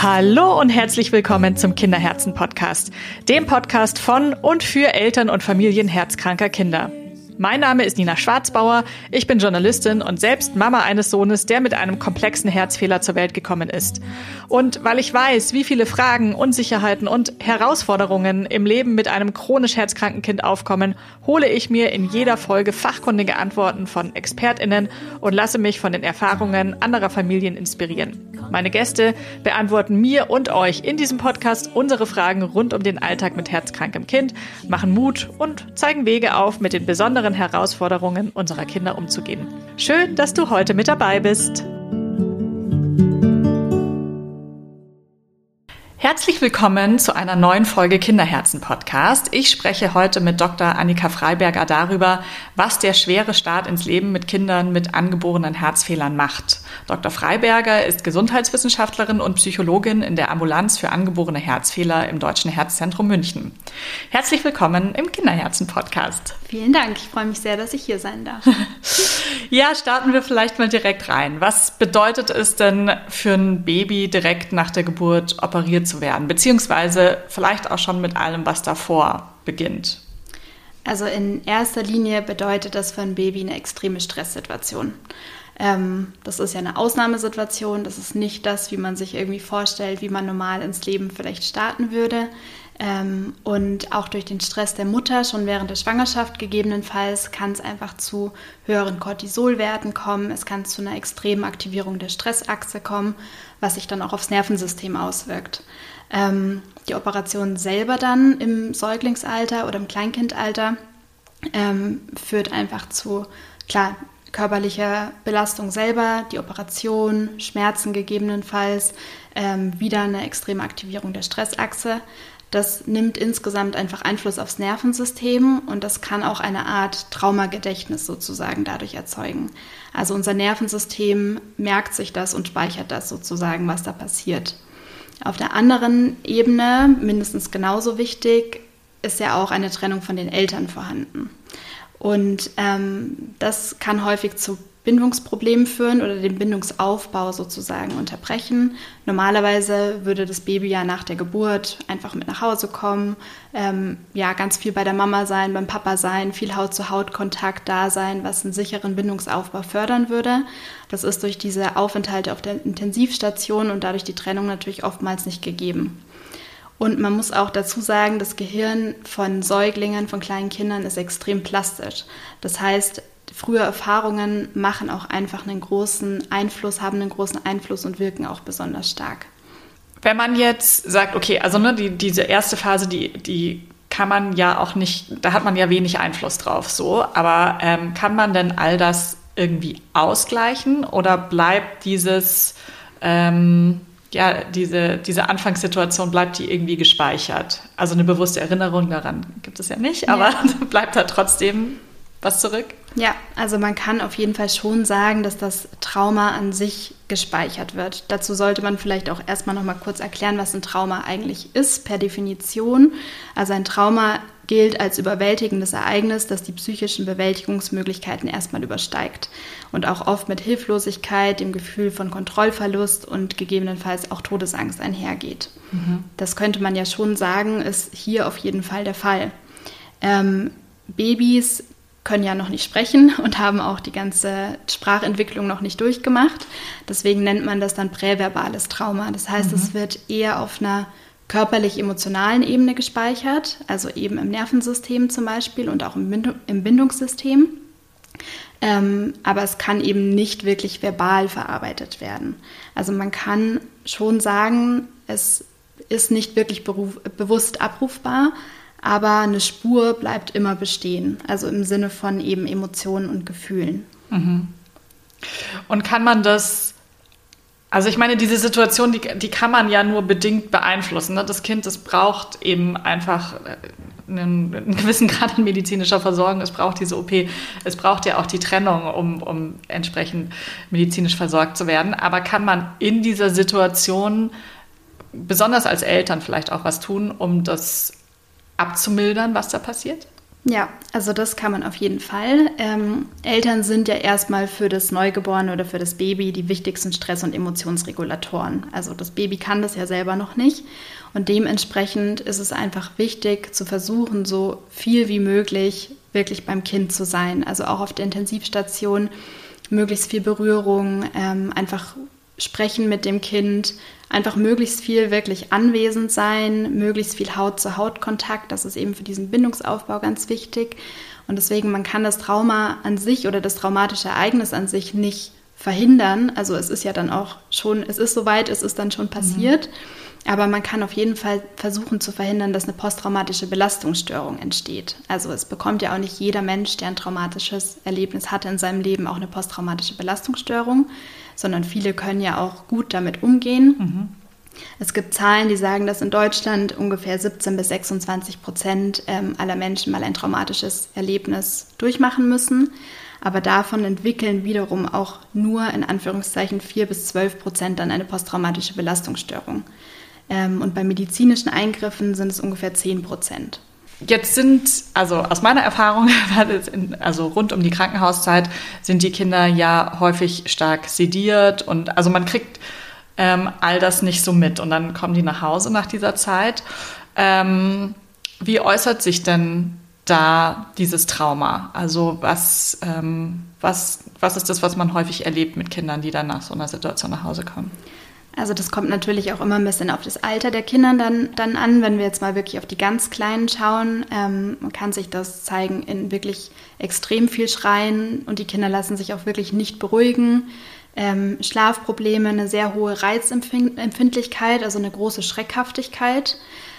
Hallo und herzlich willkommen zum Kinderherzen-Podcast, dem Podcast von und für Eltern und Familien herzkranker Kinder. Mein Name ist Nina Schwarzbauer, ich bin Journalistin und selbst Mama eines Sohnes, der mit einem komplexen Herzfehler zur Welt gekommen ist. Und weil ich weiß, wie viele Fragen, Unsicherheiten und Herausforderungen im Leben mit einem chronisch herzkranken Kind aufkommen, hole ich mir in jeder Folge fachkundige Antworten von ExpertInnen und lasse mich von den Erfahrungen anderer Familien inspirieren. Meine Gäste beantworten mir und euch in diesem Podcast unsere Fragen rund um den Alltag mit herzkrankem Kind, machen Mut und zeigen Wege auf, mit den besonderen Herausforderungen unserer Kinder umzugehen. Schön, dass du heute mit dabei bist. Herzlich willkommen zu einer neuen Folge Kinderherzen-Podcast. Ich spreche heute mit Dr. Annika Freiberger darüber, was der schwere Start ins Leben mit Kindern mit angeborenen Herzfehlern macht. Dr. Freiberger ist Gesundheitswissenschaftlerin und Psychologin in der Ambulanz für angeborene Herzfehler im Deutschen Herzzentrum München. Herzlich willkommen im Kinderherzen-Podcast. Vielen Dank, ich freue mich sehr, dass ich hier sein darf. Ja, starten wir vielleicht mal direkt rein. Was bedeutet es denn für ein Baby direkt nach der Geburt operiert zu werden, beziehungsweise vielleicht auch schon mit allem, was davor beginnt? Also in erster Linie bedeutet das für ein Baby eine extreme Stresssituation. Das ist ja eine Ausnahmesituation, das ist nicht das, wie man sich irgendwie vorstellt, wie man normal ins Leben vielleicht starten würde. Und auch durch den Stress der Mutter, schon während der Schwangerschaft gegebenenfalls, kann es einfach zu höheren Cortisolwerten kommen. Es kann zu einer extremen Aktivierung der Stressachse kommen, was sich dann auch aufs Nervensystem auswirkt. Die Operation selber dann im Säuglingsalter oder im Kleinkindalter führt einfach zu, klar, körperlicher Belastung selber, die Operation, Schmerzen gegebenenfalls, wieder eine extreme Aktivierung der Stressachse. Das nimmt insgesamt einfach Einfluss aufs Nervensystem und das kann auch eine Art Traumagedächtnis sozusagen dadurch erzeugen. Also unser Nervensystem merkt sich das und speichert das sozusagen, was da passiert. Auf der anderen Ebene, mindestens genauso wichtig, ist ja auch eine Trennung von den Eltern vorhanden. Und das kann häufig zu Bindungsproblemen führen oder den Bindungsaufbau sozusagen unterbrechen. Normalerweise würde das Baby ja nach der Geburt einfach mit nach Hause kommen, ganz viel bei der Mama sein, beim Papa sein, viel Haut-zu-Haut-Kontakt da sein, was einen sicheren Bindungsaufbau fördern würde. Das ist durch diese Aufenthalte auf der Intensivstation und dadurch die Trennung natürlich oftmals nicht gegeben. Und man muss auch dazu sagen, das Gehirn von Säuglingen, von kleinen Kindern ist extrem plastisch. Das heißt, frühe Erfahrungen machen auch einfach einen großen Einfluss, haben einen großen Einfluss und wirken auch besonders stark. Wenn man jetzt sagt, okay, also diese erste Phase, die kann man ja auch nicht, da hat man ja wenig Einfluss drauf, so, aber kann man denn all das irgendwie ausgleichen oder bleibt diese Anfangssituation, bleibt die irgendwie gespeichert? Also eine bewusste Erinnerung daran gibt es ja nicht, aber bleibt da trotzdem was zurück? Ja, also man kann auf jeden Fall schon sagen, dass das Trauma an sich gespeichert wird. Dazu sollte man vielleicht auch erstmal noch mal kurz erklären, was ein Trauma eigentlich ist, per Definition. Also ein Trauma gilt als überwältigendes Ereignis, das die psychischen Bewältigungsmöglichkeiten erstmal übersteigt und auch oft mit Hilflosigkeit, dem Gefühl von Kontrollverlust und gegebenenfalls auch Todesangst einhergeht. Das könnte man ja schon sagen, ist hier auf jeden Fall der Fall. Babys können ja noch nicht sprechen und haben auch die ganze Sprachentwicklung noch nicht durchgemacht. Deswegen nennt man das dann präverbales Trauma. Das heißt, es wird eher auf einer körperlich-emotionalen Ebene gespeichert, also eben im Nervensystem zum Beispiel und auch im Bindungssystem. Aber es kann eben nicht wirklich verbal verarbeitet werden. Also man kann schon sagen, es ist nicht wirklich bewusst abrufbar, aber eine Spur bleibt immer bestehen, also im Sinne von eben Emotionen und Gefühlen. Und kann man das, also ich meine, diese Situation, die kann man ja nur bedingt beeinflussen. Ne? Das Kind, das braucht eben einfach einen gewissen Grad an medizinischer Versorgung, es braucht diese OP, es braucht ja auch die Trennung, um entsprechend medizinisch versorgt zu werden. Aber kann man in dieser Situation, besonders als Eltern, vielleicht auch was tun, um das abzumildern, was da passiert? Ja, also das kann man auf jeden Fall. Eltern sind ja erstmal für das Neugeborene oder für das Baby die wichtigsten Stress- und Emotionsregulatoren. Also das Baby kann das ja selber noch nicht. Und dementsprechend ist es einfach wichtig zu versuchen, so viel wie möglich wirklich beim Kind zu sein. Also auch auf der Intensivstation möglichst viel Berührung, einfach sprechen mit dem Kind, einfach möglichst viel wirklich anwesend sein, möglichst viel Haut-zu-Haut-Kontakt. Das ist eben für diesen Bindungsaufbau ganz wichtig. Und deswegen, man kann das Trauma an sich oder das traumatische Ereignis an sich nicht verhindern. Also es ist ja dann auch schon, es ist soweit, es ist dann schon passiert. Aber man kann auf jeden Fall versuchen zu verhindern, dass eine posttraumatische Belastungsstörung entsteht. Also es bekommt ja auch nicht jeder Mensch, der ein traumatisches Erlebnis hatte in seinem Leben, auch eine posttraumatische Belastungsstörung, sondern viele können ja auch gut damit umgehen. Es gibt Zahlen, die sagen, dass in Deutschland ungefähr 17-26% aller Menschen mal ein traumatisches Erlebnis durchmachen müssen. Aber davon entwickeln wiederum auch nur in Anführungszeichen 4-12% dann eine posttraumatische Belastungsstörung. Und bei medizinischen Eingriffen sind es ungefähr 10%. Jetzt sind, also aus meiner Erfahrung, also rund um die Krankenhauszeit, sind die Kinder ja häufig stark sediert und also man kriegt all das nicht so mit und dann kommen die nach Hause nach dieser Zeit. Wie äußert sich denn da dieses Trauma? Also was ist das, was man häufig erlebt mit Kindern, die dann nach so einer Situation nach Hause kommen? Also das kommt natürlich auch immer ein bisschen auf das Alter der Kinder dann an, wenn wir jetzt mal wirklich auf die ganz Kleinen schauen. Man kann sich das zeigen in wirklich extrem viel Schreien und die Kinder lassen sich auch wirklich nicht beruhigen. Schlafprobleme, eine sehr hohe Reizempfindlichkeit, also eine große Schreckhaftigkeit.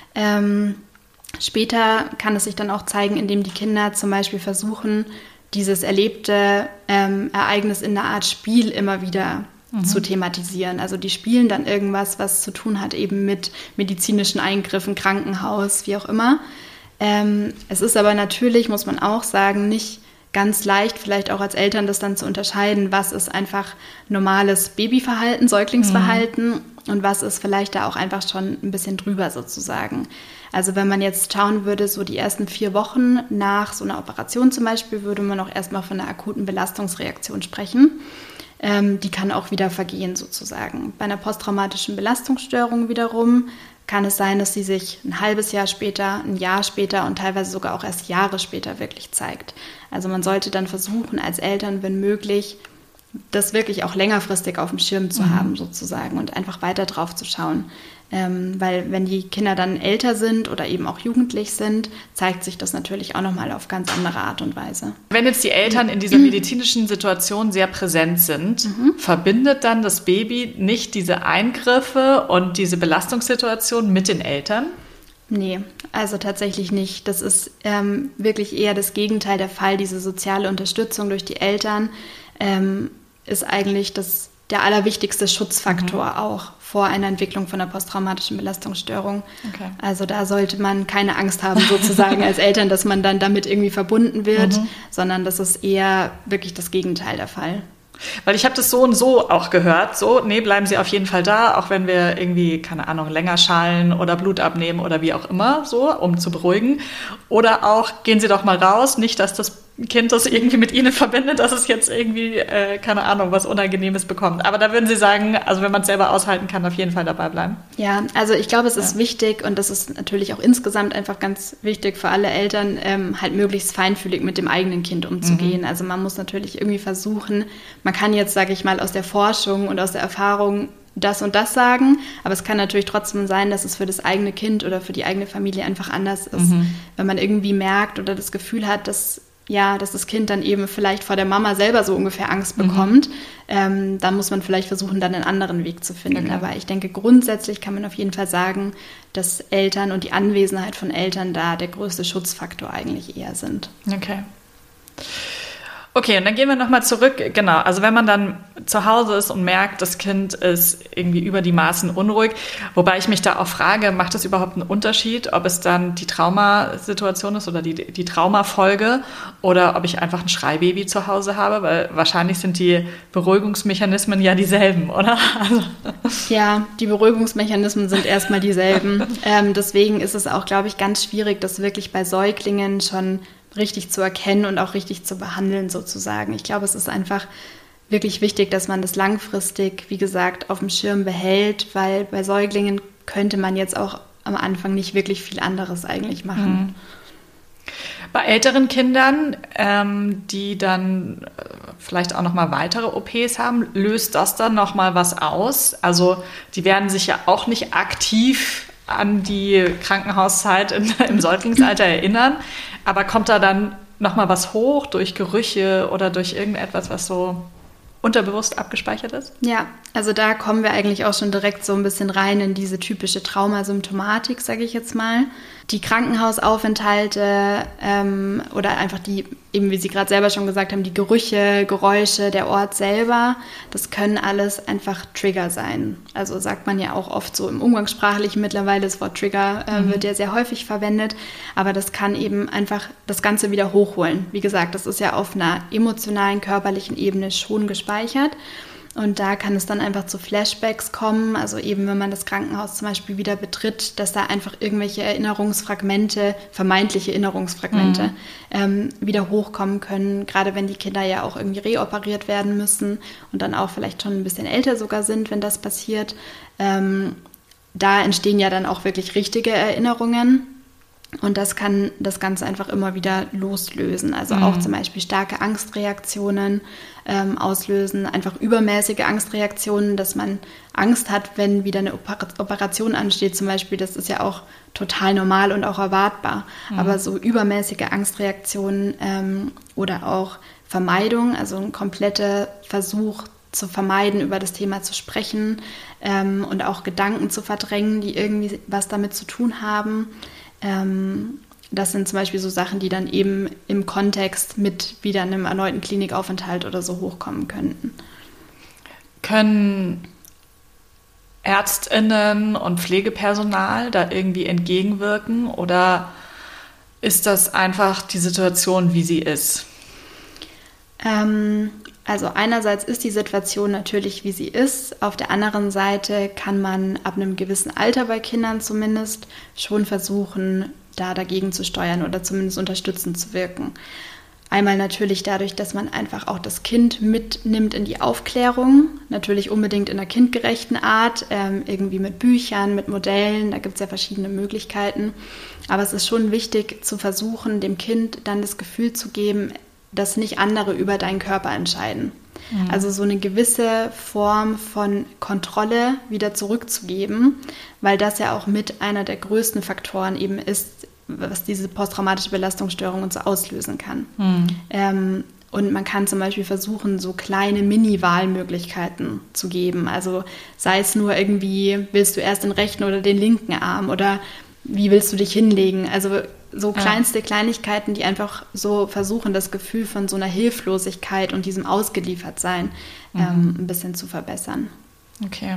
Später kann es sich dann auch zeigen, indem die Kinder zum Beispiel versuchen, dieses erlebte Ereignis in einer Art Spiel immer wieder zu thematisieren. Also die spielen dann irgendwas, was zu tun hat eben mit medizinischen Eingriffen, Krankenhaus, wie auch immer. Es ist aber natürlich, muss man auch sagen, nicht ganz leicht, vielleicht auch als Eltern das dann zu unterscheiden, was ist einfach normales Babyverhalten, Säuglingsverhalten und was ist vielleicht da auch einfach schon ein bisschen drüber sozusagen. Also wenn man jetzt schauen würde, so die ersten 4 Wochen nach so einer Operation zum Beispiel, würde man auch erstmal von einer akuten Belastungsreaktion sprechen. Die kann auch wieder vergehen sozusagen. Bei einer posttraumatischen Belastungsstörung wiederum kann es sein, dass sie sich ein halbes Jahr später, ein Jahr später und teilweise sogar auch erst Jahre später wirklich zeigt. Also man sollte dann versuchen, als Eltern, wenn möglich, das wirklich auch längerfristig auf dem Schirm zu haben sozusagen und einfach weiter drauf zu schauen. Weil wenn die Kinder dann älter sind oder eben auch jugendlich sind, zeigt sich das natürlich auch nochmal auf ganz andere Art und Weise. Wenn jetzt die Eltern in dieser medizinischen Situation sehr präsent sind, verbindet dann das Baby nicht diese Eingriffe und diese Belastungssituation mit den Eltern? Nee, also tatsächlich nicht. Das ist wirklich eher das Gegenteil der Fall. Diese soziale Unterstützung durch die Eltern ist eigentlich der allerwichtigste Schutzfaktor auch vor einer Entwicklung von einer posttraumatischen Belastungsstörung. Okay. Also da sollte man keine Angst haben sozusagen als Eltern, dass man dann damit irgendwie verbunden wird, sondern das ist eher wirklich das Gegenteil der Fall. Weil ich habe das so und so auch gehört, so, nee, bleiben Sie auf jeden Fall da, auch wenn wir irgendwie, keine Ahnung, länger schallen oder Blut abnehmen oder wie auch immer, so, um zu beruhigen. Oder auch, gehen Sie doch mal raus, nicht, dass das Kind das irgendwie mit Ihnen verbindet, dass es jetzt irgendwie, keine Ahnung, was Unangenehmes bekommt. Aber da würden Sie sagen, also wenn man es selber aushalten kann, auf jeden Fall dabei bleiben. Ja, also ich glaube, es ist wichtig und das ist natürlich auch insgesamt einfach ganz wichtig für alle Eltern, halt möglichst feinfühlig mit dem eigenen Kind umzugehen. Also man muss natürlich irgendwie versuchen, man kann jetzt, sage ich mal, aus der Forschung und aus der Erfahrung das und das sagen, aber es kann natürlich trotzdem sein, dass es für das eigene Kind oder für die eigene Familie einfach anders ist. Wenn man irgendwie merkt oder das Gefühl hat, dass das Kind dann eben vielleicht vor der Mama selber so ungefähr Angst bekommt, dann muss man vielleicht versuchen, dann einen anderen Weg zu finden. Okay. Aber ich denke, grundsätzlich kann man auf jeden Fall sagen, dass Eltern und die Anwesenheit von Eltern da der größte Schutzfaktor eigentlich eher sind. Okay, und dann gehen wir nochmal zurück. Genau, also wenn man dann zu Hause ist und merkt, das Kind ist irgendwie über die Maßen unruhig, wobei ich mich da auch frage, macht das überhaupt einen Unterschied, ob es dann die Traumasituation ist oder die Traumafolge oder ob ich einfach ein Schreibaby zu Hause habe, weil wahrscheinlich sind die Beruhigungsmechanismen ja dieselben, oder? Also. Ja, die Beruhigungsmechanismen sind erstmal dieselben. Deswegen ist es auch, glaube ich, ganz schwierig, das wirklich bei Säuglingen schon richtig zu erkennen und auch richtig zu behandeln sozusagen. Ich glaube, es ist einfach wirklich wichtig, dass man das langfristig, wie gesagt, auf dem Schirm behält, weil bei Säuglingen könnte man jetzt auch am Anfang nicht wirklich viel anderes eigentlich machen. Bei älteren Kindern, die dann vielleicht auch nochmal weitere OPs haben, löst das dann nochmal was aus? Also die werden sich ja auch nicht aktiv an die Krankenhauszeit im Säuglingsalter erinnern, aber kommt da dann nochmal was hoch durch Gerüche oder durch irgendetwas, was so unterbewusst abgespeichert ist? Ja, also da kommen wir eigentlich auch schon direkt so ein bisschen rein in diese typische Traumasymptomatik, sage ich jetzt mal. Die Krankenhausaufenthalte oder einfach die, eben wie Sie gerade selber schon gesagt haben, die Gerüche, Geräusche, der Ort selber, das können alles einfach Trigger sein. Also sagt man ja auch oft so im Umgangssprachlichen mittlerweile, das Wort Trigger wird ja sehr häufig verwendet, aber das kann eben einfach das Ganze wieder hochholen. Wie gesagt, das ist ja auf einer emotionalen, körperlichen Ebene schon gespeichert. Und da kann es dann einfach zu Flashbacks kommen, also eben wenn man das Krankenhaus zum Beispiel wieder betritt, dass da einfach irgendwelche Erinnerungsfragmente, vermeintliche Erinnerungsfragmente wieder hochkommen können, gerade wenn die Kinder ja auch irgendwie reoperiert werden müssen und dann auch vielleicht schon ein bisschen älter sogar sind, wenn das passiert. Da entstehen ja dann auch wirklich richtige Erinnerungen. Und das kann das Ganze einfach immer wieder loslösen. Also auch zum Beispiel starke Angstreaktionen auslösen, einfach übermäßige Angstreaktionen, dass man Angst hat, wenn wieder eine Operation ansteht zum Beispiel. Das ist ja auch total normal und auch erwartbar. Aber so übermäßige Angstreaktionen oder auch Vermeidung, also ein kompletter Versuch zu vermeiden, über das Thema zu sprechen und auch Gedanken zu verdrängen, die irgendwie was damit zu tun haben. Das sind zum Beispiel so Sachen, die dann eben im Kontext mit wieder einem erneuten Klinikaufenthalt oder so hochkommen könnten. Können ÄrztInnen und Pflegepersonal da irgendwie entgegenwirken oder ist das einfach die Situation, wie sie ist? Also einerseits ist die Situation natürlich, wie sie ist. Auf der anderen Seite kann man ab einem gewissen Alter bei Kindern zumindest schon versuchen, da dagegen zu steuern oder zumindest unterstützend zu wirken. Einmal natürlich dadurch, dass man einfach auch das Kind mitnimmt in die Aufklärung. Natürlich unbedingt in einer kindgerechten Art, irgendwie mit Büchern, mit Modellen. Da gibt es ja verschiedene Möglichkeiten. Aber es ist schon wichtig zu versuchen, dem Kind dann das Gefühl zu geben, dass nicht andere über deinen Körper entscheiden. Also so eine gewisse Form von Kontrolle wieder zurückzugeben, weil das ja auch mit einer der größten Faktoren eben ist, was diese posttraumatische Belastungsstörung und so auslösen kann. Und man kann zum Beispiel versuchen, so kleine Mini-Wahlmöglichkeiten zu geben. Also sei es nur irgendwie, willst du erst den rechten oder den linken Arm oder wie willst du dich hinlegen? Also so kleinste Kleinigkeiten, die einfach so versuchen, das Gefühl von so einer Hilflosigkeit und diesem Ausgeliefertsein ein bisschen zu verbessern. Okay.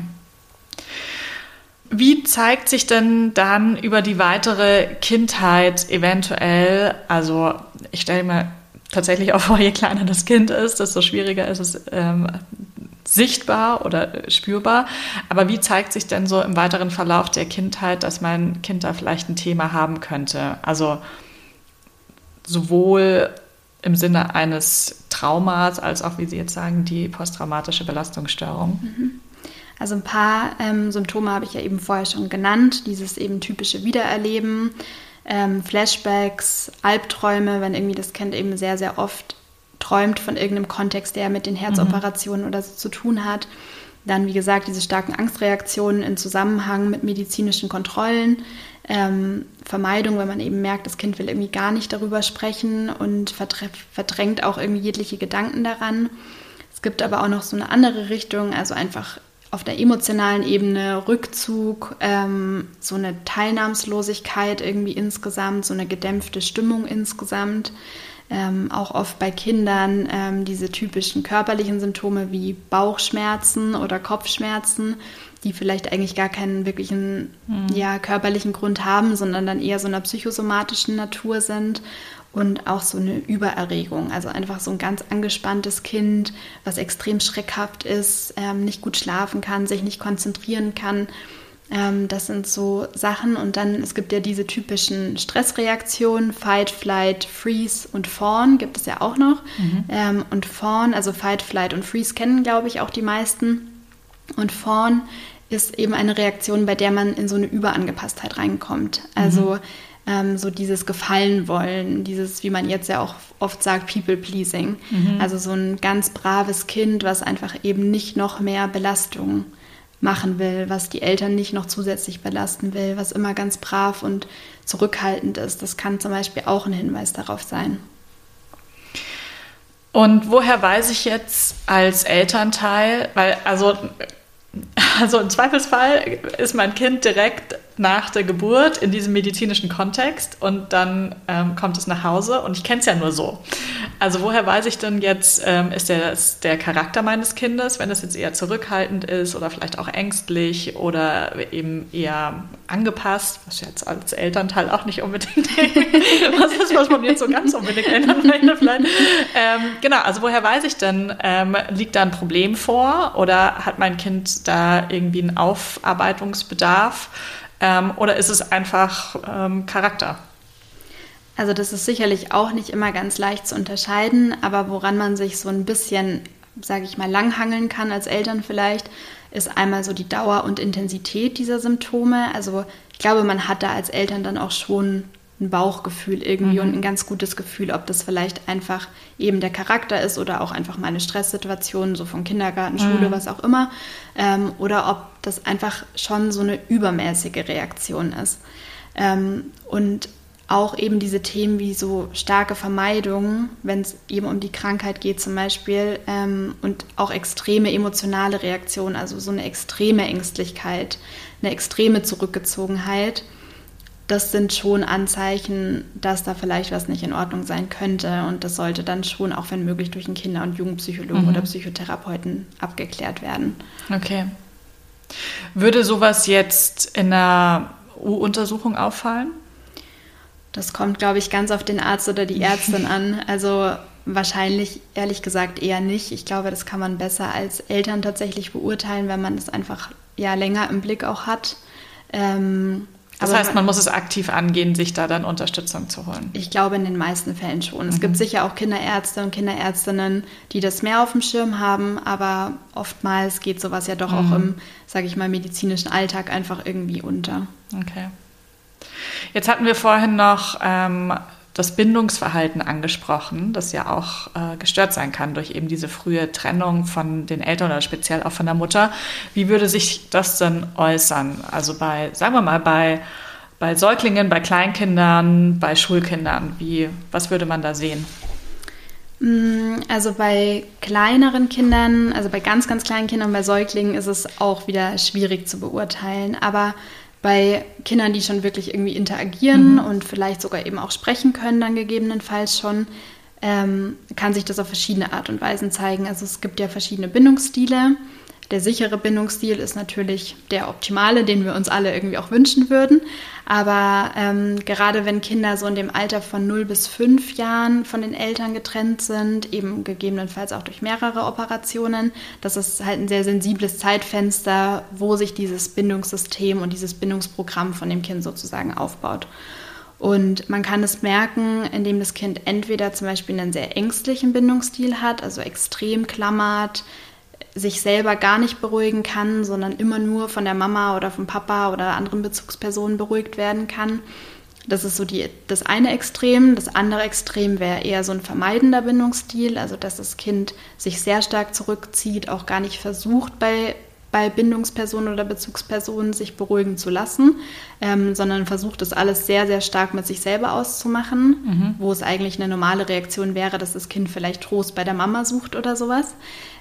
Wie zeigt sich denn dann über die weitere Kindheit eventuell, also ich stelle mir tatsächlich auch vor, je kleiner das Kind ist, desto schwieriger ist es sichtbar oder spürbar. Aber wie zeigt sich denn so im weiteren Verlauf der Kindheit, dass mein Kind da vielleicht ein Thema haben könnte? Also sowohl im Sinne eines Traumas als auch, wie Sie jetzt sagen, die posttraumatische Belastungsstörung. Also ein paar Symptome habe ich ja eben vorher schon genannt. Dieses eben typische Wiedererleben, Flashbacks, Albträume, wenn irgendwie das Kind eben sehr, sehr oft träumt von irgendeinem Kontext, der mit den Herzoperationen oder so zu tun hat. Dann, wie gesagt, diese starken Angstreaktionen in Zusammenhang mit medizinischen Kontrollen, Vermeidung, wenn man eben merkt, das Kind will irgendwie gar nicht darüber sprechen und verdrängt auch irgendwie jegliche Gedanken daran. Es gibt aber auch noch so eine andere Richtung, also einfach auf der emotionalen Ebene Rückzug, so eine Teilnahmslosigkeit irgendwie insgesamt, so eine gedämpfte Stimmung insgesamt. Auch oft bei Kindern diese typischen körperlichen Symptome wie Bauchschmerzen oder Kopfschmerzen, die vielleicht eigentlich gar keinen wirklichen körperlichen Grund haben, sondern dann eher so einer psychosomatischen Natur sind. Und auch so eine Übererregung, also einfach so ein ganz angespanntes Kind, was extrem schreckhaft ist, nicht gut schlafen kann, sich nicht konzentrieren kann. Das sind so Sachen. Und dann, es gibt ja diese typischen Stressreaktionen, Fight, Flight, Freeze und Fawn gibt es ja auch noch. Und Fawn, also Fight, Flight und Freeze kennen, glaube ich, auch die meisten. Und Fawn ist eben eine Reaktion, bei der man in so eine Überangepasstheit reinkommt. Also so dieses Gefallen wollen, dieses, wie man jetzt ja auch oft sagt, People-Pleasing. Also so ein ganz braves Kind, was einfach eben nicht noch mehr Belastung machen will, was die Eltern nicht noch zusätzlich belasten will, was immer ganz brav und zurückhaltend ist. Das kann zum Beispiel auch ein Hinweis darauf sein. Und woher weiß ich jetzt als Elternteil, weil also im Zweifelsfall ist mein Kind direkt nach der Geburt in diesem medizinischen Kontext und dann kommt es nach Hause und ich kenne es ja nur so. Also woher weiß ich denn jetzt, ist der Charakter meines Kindes, wenn es jetzt eher zurückhaltend ist oder vielleicht auch ängstlich oder eben eher angepasst, was jetzt als Elternteil auch nicht unbedingt was ist, was man jetzt so ganz unbedingt ändern möchte vielleicht. Genau, also woher weiß ich denn, liegt da ein Problem vor oder hat mein Kind da irgendwie einen Aufarbeitungsbedarf? Oder ist es einfach Charakter? Also das ist sicherlich auch nicht immer ganz leicht zu unterscheiden, aber woran man sich so ein bisschen, sage ich mal, langhangeln kann als Eltern vielleicht, ist einmal so die Dauer und Intensität dieser Symptome. Also ich glaube, man hat da als Eltern dann auch schon ein Bauchgefühl irgendwie und ein ganz gutes Gefühl, ob das vielleicht einfach eben der Charakter ist oder auch einfach mal eine Stresssituation, so von Kindergarten, Schule, was auch immer, oder ob das einfach schon so eine übermäßige Reaktion ist. Und auch eben diese Themen wie so starke Vermeidung, wenn es eben um die Krankheit geht zum Beispiel, und auch extreme emotionale Reaktionen, also so eine extreme Ängstlichkeit, eine extreme Zurückgezogenheit, das sind schon Anzeichen, dass da vielleicht was nicht in Ordnung sein könnte. Und das sollte dann schon auch, wenn möglich, durch einen Kinder- und Jugendpsychologen oder Psychotherapeuten abgeklärt werden. Okay. Würde sowas jetzt in einer U-Untersuchung auffallen? Das kommt, glaube ich, ganz auf den Arzt oder die Ärztin an. Also wahrscheinlich, ehrlich gesagt, eher nicht. Ich glaube, das kann man besser als Eltern tatsächlich beurteilen, wenn man das einfach länger im Blick auch hat. Das heißt, man muss es aktiv angehen, sich da dann Unterstützung zu holen. Ich glaube, in den meisten Fällen schon. Es gibt sicher auch Kinderärzte und Kinderärztinnen, die das mehr auf dem Schirm haben, aber oftmals geht sowas ja doch auch im, sage ich mal, medizinischen Alltag einfach irgendwie unter. Okay. Jetzt hatten wir vorhin noch das Bindungsverhalten angesprochen, das ja auch gestört sein kann durch eben diese frühe Trennung von den Eltern oder speziell auch von der Mutter. Wie würde sich das denn äußern? Also sagen wir mal, bei Säuglingen, bei Kleinkindern, bei Schulkindern, was würde man da sehen? Also bei kleineren Kindern, also bei ganz, ganz kleinen Kindern, bei Säuglingen ist es auch wieder schwierig zu beurteilen, aber bei Kindern, die schon wirklich irgendwie interagieren und vielleicht sogar eben auch sprechen können, dann gegebenenfalls schon, kann sich das auf verschiedene Art und Weisen zeigen. Also es gibt ja verschiedene Bindungsstile. Der sichere Bindungsstil ist natürlich der optimale, den wir uns alle irgendwie auch wünschen würden. Aber gerade wenn Kinder so in dem Alter von 0 bis 5 Jahren von den Eltern getrennt sind, eben gegebenenfalls auch durch mehrere Operationen, das ist halt ein sehr sensibles Zeitfenster, wo sich dieses Bindungssystem und dieses Bindungsprogramm von dem Kind sozusagen aufbaut. Und man kann es merken, indem das Kind entweder zum Beispiel einen sehr ängstlichen Bindungsstil hat, also extrem klammert, sich selber gar nicht beruhigen kann, sondern immer nur von der Mama oder vom Papa oder anderen Bezugspersonen beruhigt werden kann. Das ist so das eine Extrem. Das andere Extrem wäre eher so ein vermeidender Bindungsstil, also dass das Kind sich sehr stark zurückzieht, auch gar nicht versucht, bei Bindungspersonen oder Bezugspersonen sich beruhigen zu lassen, sondern versucht, das alles sehr, sehr stark mit sich selber auszumachen, wo es eigentlich eine normale Reaktion wäre, dass das Kind vielleicht Trost bei der Mama sucht oder sowas.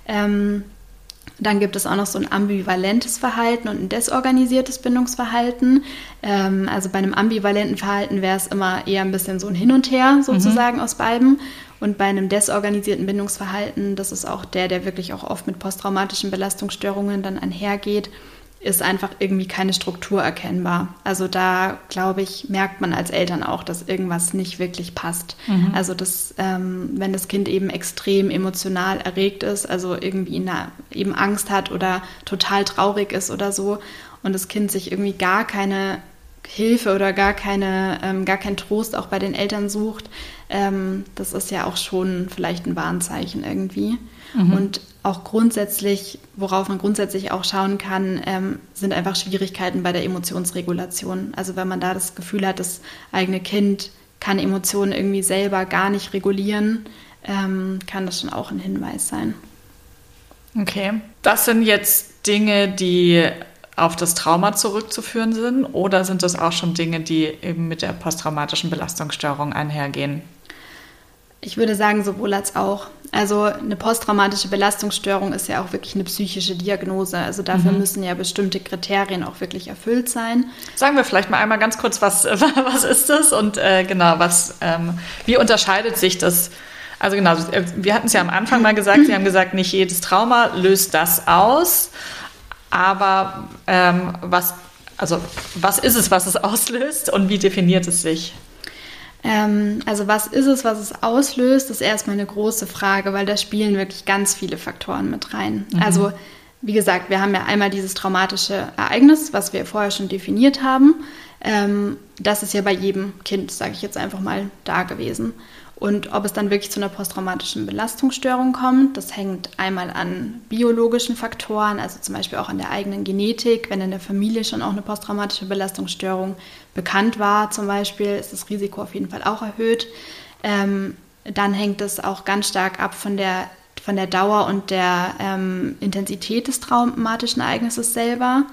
Dann gibt es auch noch so ein ambivalentes Verhalten und ein desorganisiertes Bindungsverhalten. Also bei einem ambivalenten Verhalten wäre es immer eher ein bisschen so ein Hin und Her sozusagen aus beiden. Und bei einem desorganisierten Bindungsverhalten, das ist auch der wirklich auch oft mit posttraumatischen Belastungsstörungen dann einhergeht, ist einfach irgendwie keine Struktur erkennbar. Also da, glaube ich, merkt man als Eltern auch, dass irgendwas nicht wirklich passt. Also wenn das Kind eben extrem emotional erregt ist, also irgendwie eben Angst hat oder total traurig ist oder so und das Kind sich irgendwie gar keine Hilfe oder gar kein Trost auch bei den Eltern sucht, das ist ja auch schon vielleicht ein Warnzeichen irgendwie. Und auch grundsätzlich, worauf man grundsätzlich auch schauen kann, sind einfach Schwierigkeiten bei der Emotionsregulation. Also wenn man da das Gefühl hat, das eigene Kind kann Emotionen irgendwie selber gar nicht regulieren, kann das schon auch ein Hinweis sein. Okay. Das sind jetzt Dinge, die auf das Trauma zurückzuführen sind, oder sind das auch schon Dinge, die eben mit der posttraumatischen Belastungsstörung einhergehen? Ich würde sagen, sowohl als auch. Also eine posttraumatische Belastungsstörung ist ja auch wirklich eine psychische Diagnose. Also dafür müssen ja bestimmte Kriterien auch wirklich erfüllt sein. Sagen wir vielleicht mal einmal ganz kurz, was ist das und wie unterscheidet sich das? Also genau, wir hatten es ja am Anfang mal gesagt, Sie haben gesagt, nicht jedes Trauma löst das aus. Aber was ist es, was es auslöst und wie definiert es sich? Also was ist es, was es auslöst, ist erstmal eine große Frage, weil da spielen wirklich ganz viele Faktoren mit rein. Also wie gesagt, wir haben ja einmal dieses traumatische Ereignis, was wir vorher schon definiert haben. Das ist ja bei jedem Kind, sage ich jetzt einfach mal, da gewesen. Und ob es dann wirklich zu einer posttraumatischen Belastungsstörung kommt, das hängt einmal an biologischen Faktoren, also zum Beispiel auch an der eigenen Genetik. Wenn in der Familie schon auch eine posttraumatische Belastungsstörung bekannt war zum Beispiel, ist das Risiko auf jeden Fall auch erhöht. Dann hängt es auch ganz stark ab von der Dauer und der Intensität des traumatischen Ereignisses selber.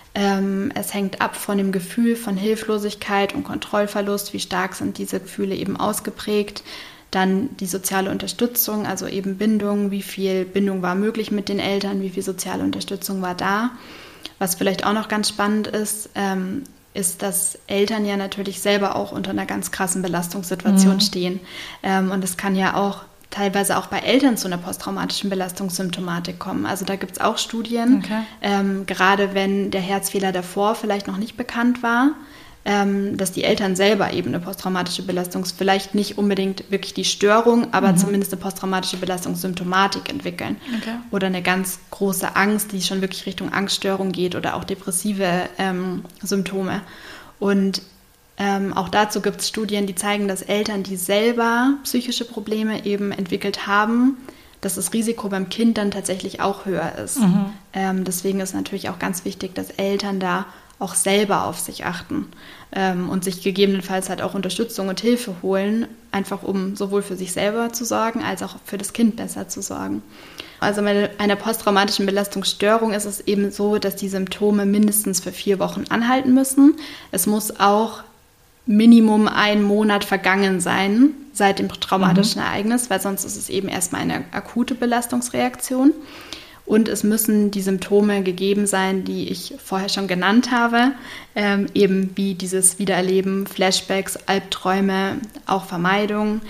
Es hängt ab von dem Gefühl von Hilflosigkeit und Kontrollverlust, wie stark sind diese Gefühle eben ausgeprägt. Dann die soziale Unterstützung, also eben Bindung, wie viel Bindung war möglich mit den Eltern, wie viel soziale Unterstützung war da. Was vielleicht auch noch ganz spannend ist, ist, dass Eltern ja natürlich selber auch unter einer ganz krassen Belastungssituation stehen. Und es kann ja auch teilweise auch bei Eltern zu einer posttraumatischen Belastungssymptomatik kommen. Also da gibt es auch Studien, gerade wenn der Herzfehler davor vielleicht noch nicht bekannt war, dass die Eltern selber eben eine posttraumatische vielleicht nicht unbedingt wirklich die Störung, aber zumindest eine posttraumatische Belastungssymptomatik entwickeln. Oder eine ganz große Angst, die schon wirklich Richtung Angststörung geht oder auch depressive Symptome. Und auch dazu gibt es Studien, die zeigen, dass Eltern, die selber psychische Probleme eben entwickelt haben, dass das Risiko beim Kind dann tatsächlich auch höher ist. Deswegen ist natürlich auch ganz wichtig, dass Eltern da auch selber auf sich achten und sich gegebenenfalls halt auch Unterstützung und Hilfe holen, einfach um sowohl für sich selber zu sorgen, als auch für das Kind besser zu sorgen. Also bei einer posttraumatischen Belastungsstörung ist es eben so, dass die Symptome mindestens für 4 Wochen anhalten müssen. Es muss auch Minimum 1 Monat vergangen sein seit dem traumatischen Ereignis, weil sonst ist es eben erstmal eine akute Belastungsreaktion. Und es müssen die Symptome gegeben sein, die ich vorher schon genannt habe, eben wie dieses Wiedererleben, Flashbacks, Albträume, auch Vermeidung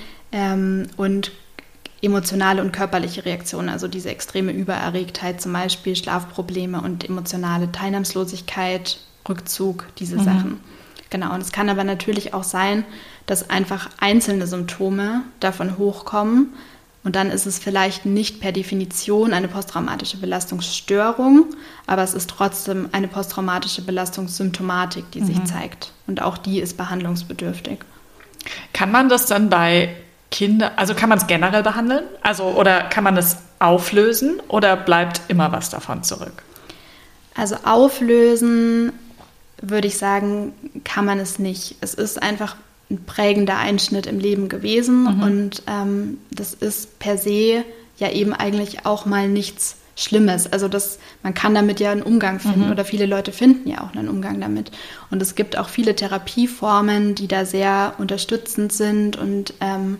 und emotionale und körperliche Reaktionen, also diese extreme Übererregtheit, zum Beispiel Schlafprobleme und emotionale Teilnahmslosigkeit, Rückzug, diese Sachen. Genau, und es kann aber natürlich auch sein, dass einfach einzelne Symptome davon hochkommen und dann ist es vielleicht nicht per Definition eine posttraumatische Belastungsstörung, aber es ist trotzdem eine posttraumatische Belastungssymptomatik, die sich zeigt und auch die ist behandlungsbedürftig. Kann man das dann bei Kindern, also kann man es generell behandeln? Also oder kann man es auflösen oder bleibt immer was davon zurück? Also auflösen würde ich sagen, kann man es nicht. Es ist einfach ein prägender Einschnitt im Leben gewesen und das ist per se ja eben eigentlich auch mal nichts Schlimmes. Also man kann damit ja einen Umgang finden oder viele Leute finden ja auch einen Umgang damit. Und es gibt auch viele Therapieformen, die da sehr unterstützend sind und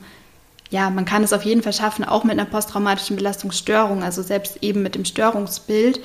man kann es auf jeden Fall schaffen, auch mit einer posttraumatischen Belastungsstörung, also selbst eben mit dem Störungsbild,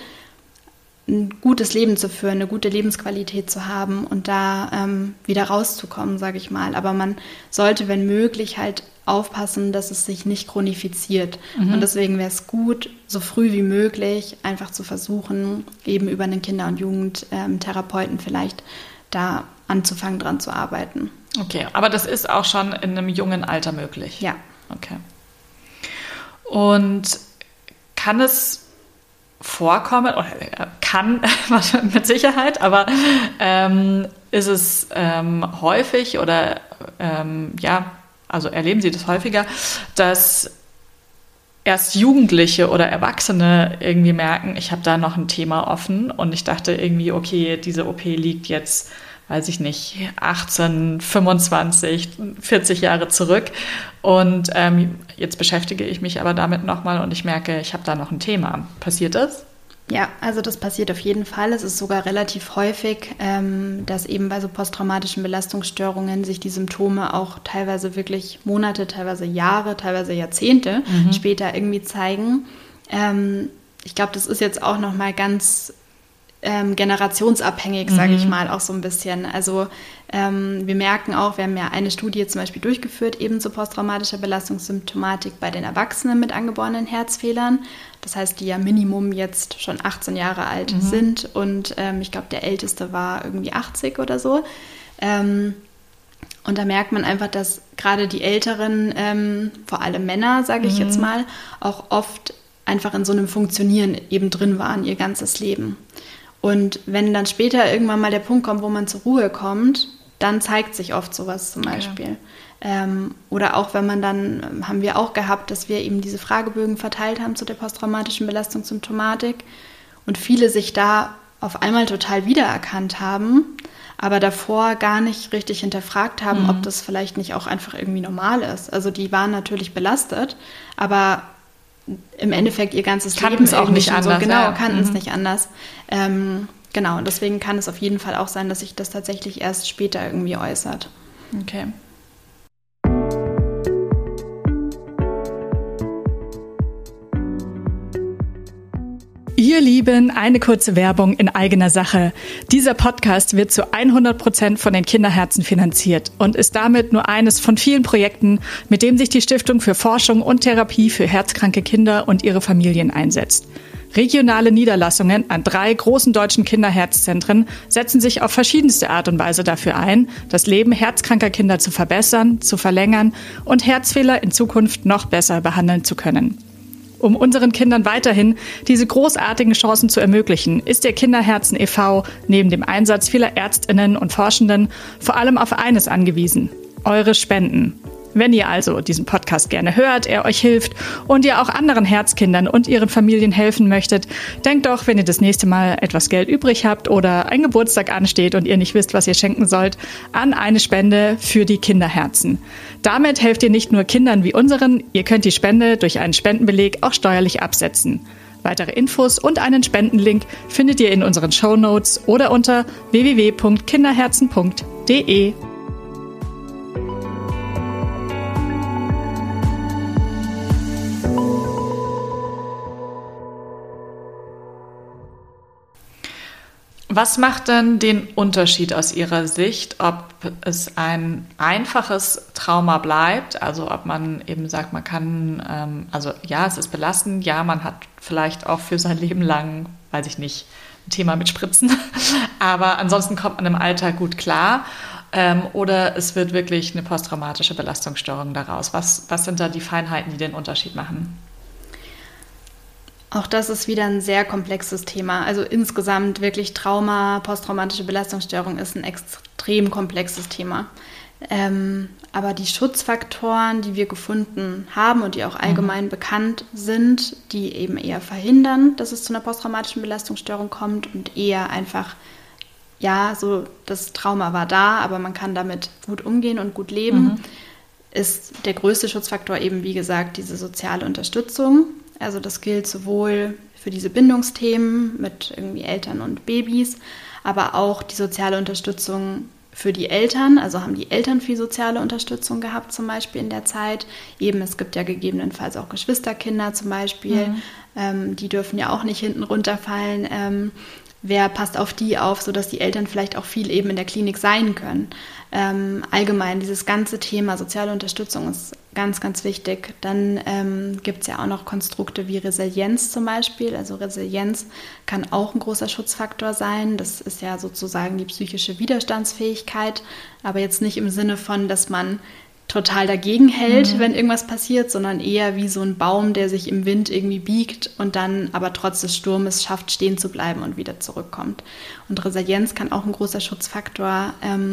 ein gutes Leben zu führen, eine gute Lebensqualität zu haben und da wieder rauszukommen, sage ich mal. Aber man sollte, wenn möglich, halt aufpassen, dass es sich nicht chronifiziert. Und deswegen wäre es gut, so früh wie möglich einfach zu versuchen, eben über einen Kinder- und Jugendtherapeuten vielleicht da anzufangen, dran zu arbeiten. Okay, aber das ist auch schon in einem jungen Alter möglich? Ja. Okay. Und kann es kann mit Sicherheit, aber ist es häufig oder also erleben Sie das häufiger, dass erst Jugendliche oder Erwachsene irgendwie merken, ich habe da noch ein Thema offen und ich dachte irgendwie, okay, diese OP liegt jetzt, weiß ich nicht, 18, 25, 40 Jahre zurück und jetzt beschäftige ich mich aber damit nochmal und ich merke, ich habe da noch ein Thema. Passiert das? Ja, also das passiert auf jeden Fall. Es ist sogar relativ häufig, dass eben bei so posttraumatischen Belastungsstörungen sich die Symptome auch teilweise wirklich Monate, teilweise Jahre, teilweise Jahrzehnte später irgendwie zeigen. Ich glaube, das ist jetzt auch nochmal ganz generationsabhängig, sage ich mal, auch so ein bisschen. Also wir merken auch, wir haben ja eine Studie zum Beispiel durchgeführt, eben zu posttraumatischer Belastungssymptomatik bei den Erwachsenen mit angeborenen Herzfehlern. Das heißt, die ja Minimum jetzt schon 18 Jahre alt sind und ich glaube, der Älteste war irgendwie 80 oder so. Und da merkt man einfach, dass gerade die Älteren, vor allem Männer, sage ich jetzt mal, auch oft einfach in so einem Funktionieren eben drin waren, ihr ganzes Leben. Und wenn dann später irgendwann mal der Punkt kommt, wo man zur Ruhe kommt, dann zeigt sich oft sowas zum Beispiel. Ja. Oder auch wenn man dann, haben wir auch gehabt, dass wir eben diese Fragebögen verteilt haben zu der posttraumatischen Belastungssymptomatik und viele sich da auf einmal total wiedererkannt haben, aber davor gar nicht richtig hinterfragt haben, ob das vielleicht nicht auch einfach irgendwie normal ist. Also die waren natürlich belastet, aber im Endeffekt ihr ganzes Leben es auch nicht anders. So, genau, kannten es nicht anders. Genau, und deswegen kann es auf jeden Fall auch sein, dass sich das tatsächlich erst später irgendwie äußert. Okay. Ihr Lieben, eine kurze Werbung in eigener Sache. Dieser Podcast wird zu 100% von den Kinderherzen finanziert und ist damit nur eines von vielen Projekten, mit dem sich die Stiftung für Forschung und Therapie für herzkranke Kinder und ihre Familien einsetzt. Regionale Niederlassungen an 3 großen deutschen Kinderherzzentren setzen sich auf verschiedenste Art und Weise dafür ein, das Leben herzkranker Kinder zu verbessern, zu verlängern und Herzfehler in Zukunft noch besser behandeln zu können. Um unseren Kindern weiterhin diese großartigen Chancen zu ermöglichen, ist der Kinderherzen e.V. neben dem Einsatz vieler ÄrztInnen und Forschenden vor allem auf eines angewiesen: eure Spenden. Wenn ihr also diesen Podcast gerne hört, er euch hilft und ihr auch anderen Herzkindern und ihren Familien helfen möchtet, denkt doch, wenn ihr das nächste Mal etwas Geld übrig habt oder ein Geburtstag ansteht und ihr nicht wisst, was ihr schenken sollt, an eine Spende für die Kinderherzen. Damit helft ihr nicht nur Kindern wie unseren, ihr könnt die Spende durch einen Spendenbeleg auch steuerlich absetzen. Weitere Infos und einen Spendenlink findet ihr in unseren Shownotes oder unter www.kinderherzen.de. Was macht denn den Unterschied aus Ihrer Sicht, ob es ein einfaches Trauma bleibt, also ob man eben sagt, man kann, also ja, es ist belastend, ja, man hat vielleicht auch für sein Leben lang, weiß ich nicht, ein Thema mit Spritzen, aber ansonsten kommt man im Alltag gut klar, oder es wird wirklich eine posttraumatische Belastungsstörung daraus. Was sind da die Feinheiten, die den Unterschied machen? Auch das ist wieder ein sehr komplexes Thema. Also insgesamt wirklich Trauma, posttraumatische Belastungsstörung ist ein extrem komplexes Thema. Aber die Schutzfaktoren, die wir gefunden haben und die auch allgemein bekannt sind, die eben eher verhindern, dass es zu einer posttraumatischen Belastungsstörung kommt und eher einfach, ja, so das Trauma war da, aber man kann damit gut umgehen und gut leben, ist der größte Schutzfaktor eben, wie gesagt, diese soziale Unterstützung. Also das gilt sowohl für diese Bindungsthemen mit irgendwie Eltern und Babys, aber auch die soziale Unterstützung für die Eltern. Also haben die Eltern viel soziale Unterstützung gehabt zum Beispiel in der Zeit. Eben, es gibt ja gegebenenfalls auch Geschwisterkinder zum Beispiel. Die dürfen ja auch nicht hinten runterfallen. Wer passt auf die auf, sodass die Eltern vielleicht auch viel eben in der Klinik sein können. Allgemein, dieses ganze Thema soziale Unterstützung ist ganz, ganz wichtig. Dann gibt es ja auch noch Konstrukte wie Resilienz zum Beispiel. Also Resilienz kann auch ein großer Schutzfaktor sein. Das ist ja sozusagen die psychische Widerstandsfähigkeit, aber jetzt nicht im Sinne von, dass man total dagegen hält, wenn irgendwas passiert, sondern eher wie so ein Baum, der sich im Wind irgendwie biegt und dann aber trotz des Sturmes schafft, stehen zu bleiben und wieder zurückkommt. Und Resilienz kann auch ein großer Schutzfaktor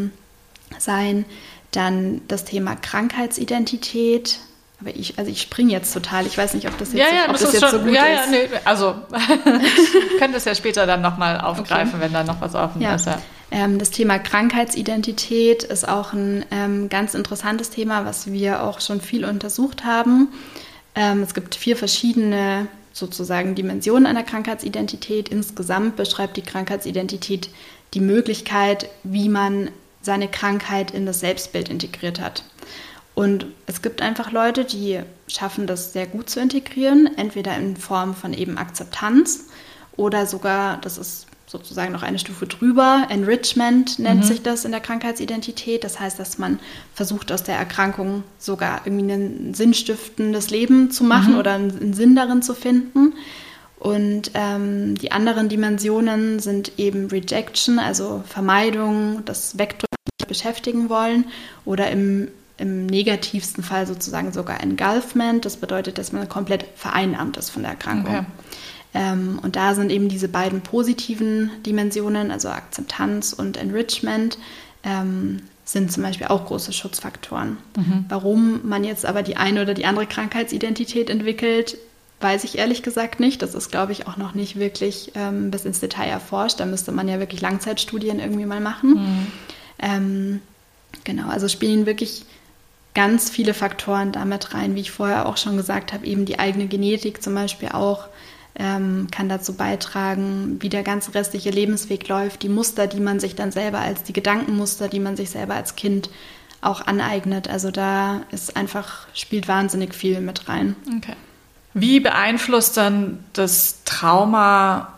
sein. Dann das Thema Krankheitsidentität. Aber ich springe jetzt total. Ich weiß nicht, ob das jetzt, so gut ist. Nee, also ich könnte es ja später dann nochmal aufgreifen, wenn da noch was offen ist. Ja. Das Thema Krankheitsidentität ist auch ein ganz interessantes Thema, was wir auch schon viel untersucht haben. Es gibt 4 verschiedene sozusagen Dimensionen einer Krankheitsidentität. Insgesamt beschreibt die Krankheitsidentität die Möglichkeit, wie man seine Krankheit in das Selbstbild integriert hat. Und es gibt einfach Leute, die schaffen das sehr gut zu integrieren, entweder in Form von eben Akzeptanz oder sogar, das ist sozusagen noch eine Stufe drüber, Enrichment nennt sich das in der Krankheitsidentität. Das heißt, dass man versucht, aus der Erkrankung sogar irgendwie ein sinnstiftendes Leben zu machen oder einen Sinn darin zu finden. Und die anderen Dimensionen sind eben Rejection, also Vermeidung, das Wegdrücken, nicht beschäftigen wollen oder im negativsten Fall sozusagen sogar Engulfment. Das bedeutet, dass man komplett vereinnahmt ist von der Erkrankung. Okay. Und da sind eben diese beiden positiven Dimensionen, also Akzeptanz und Enrichment, sind zum Beispiel auch große Schutzfaktoren. Warum man jetzt aber die eine oder die andere Krankheitsidentität entwickelt, weiß ich ehrlich gesagt nicht. Das ist, glaube ich, auch noch nicht wirklich bis ins Detail erforscht. Da müsste man ja wirklich Langzeitstudien irgendwie mal machen. Genau, also spielen wirklich ganz viele Faktoren damit rein, wie ich vorher auch schon gesagt habe, eben die eigene Genetik zum Beispiel auch kann dazu beitragen, wie der ganze restliche Lebensweg läuft, die Muster, die man sich dann selber die Gedankenmuster, die man sich selber als Kind auch aneignet. Also da spielt wahnsinnig viel mit rein. Okay. Wie beeinflusst dann das Trauma,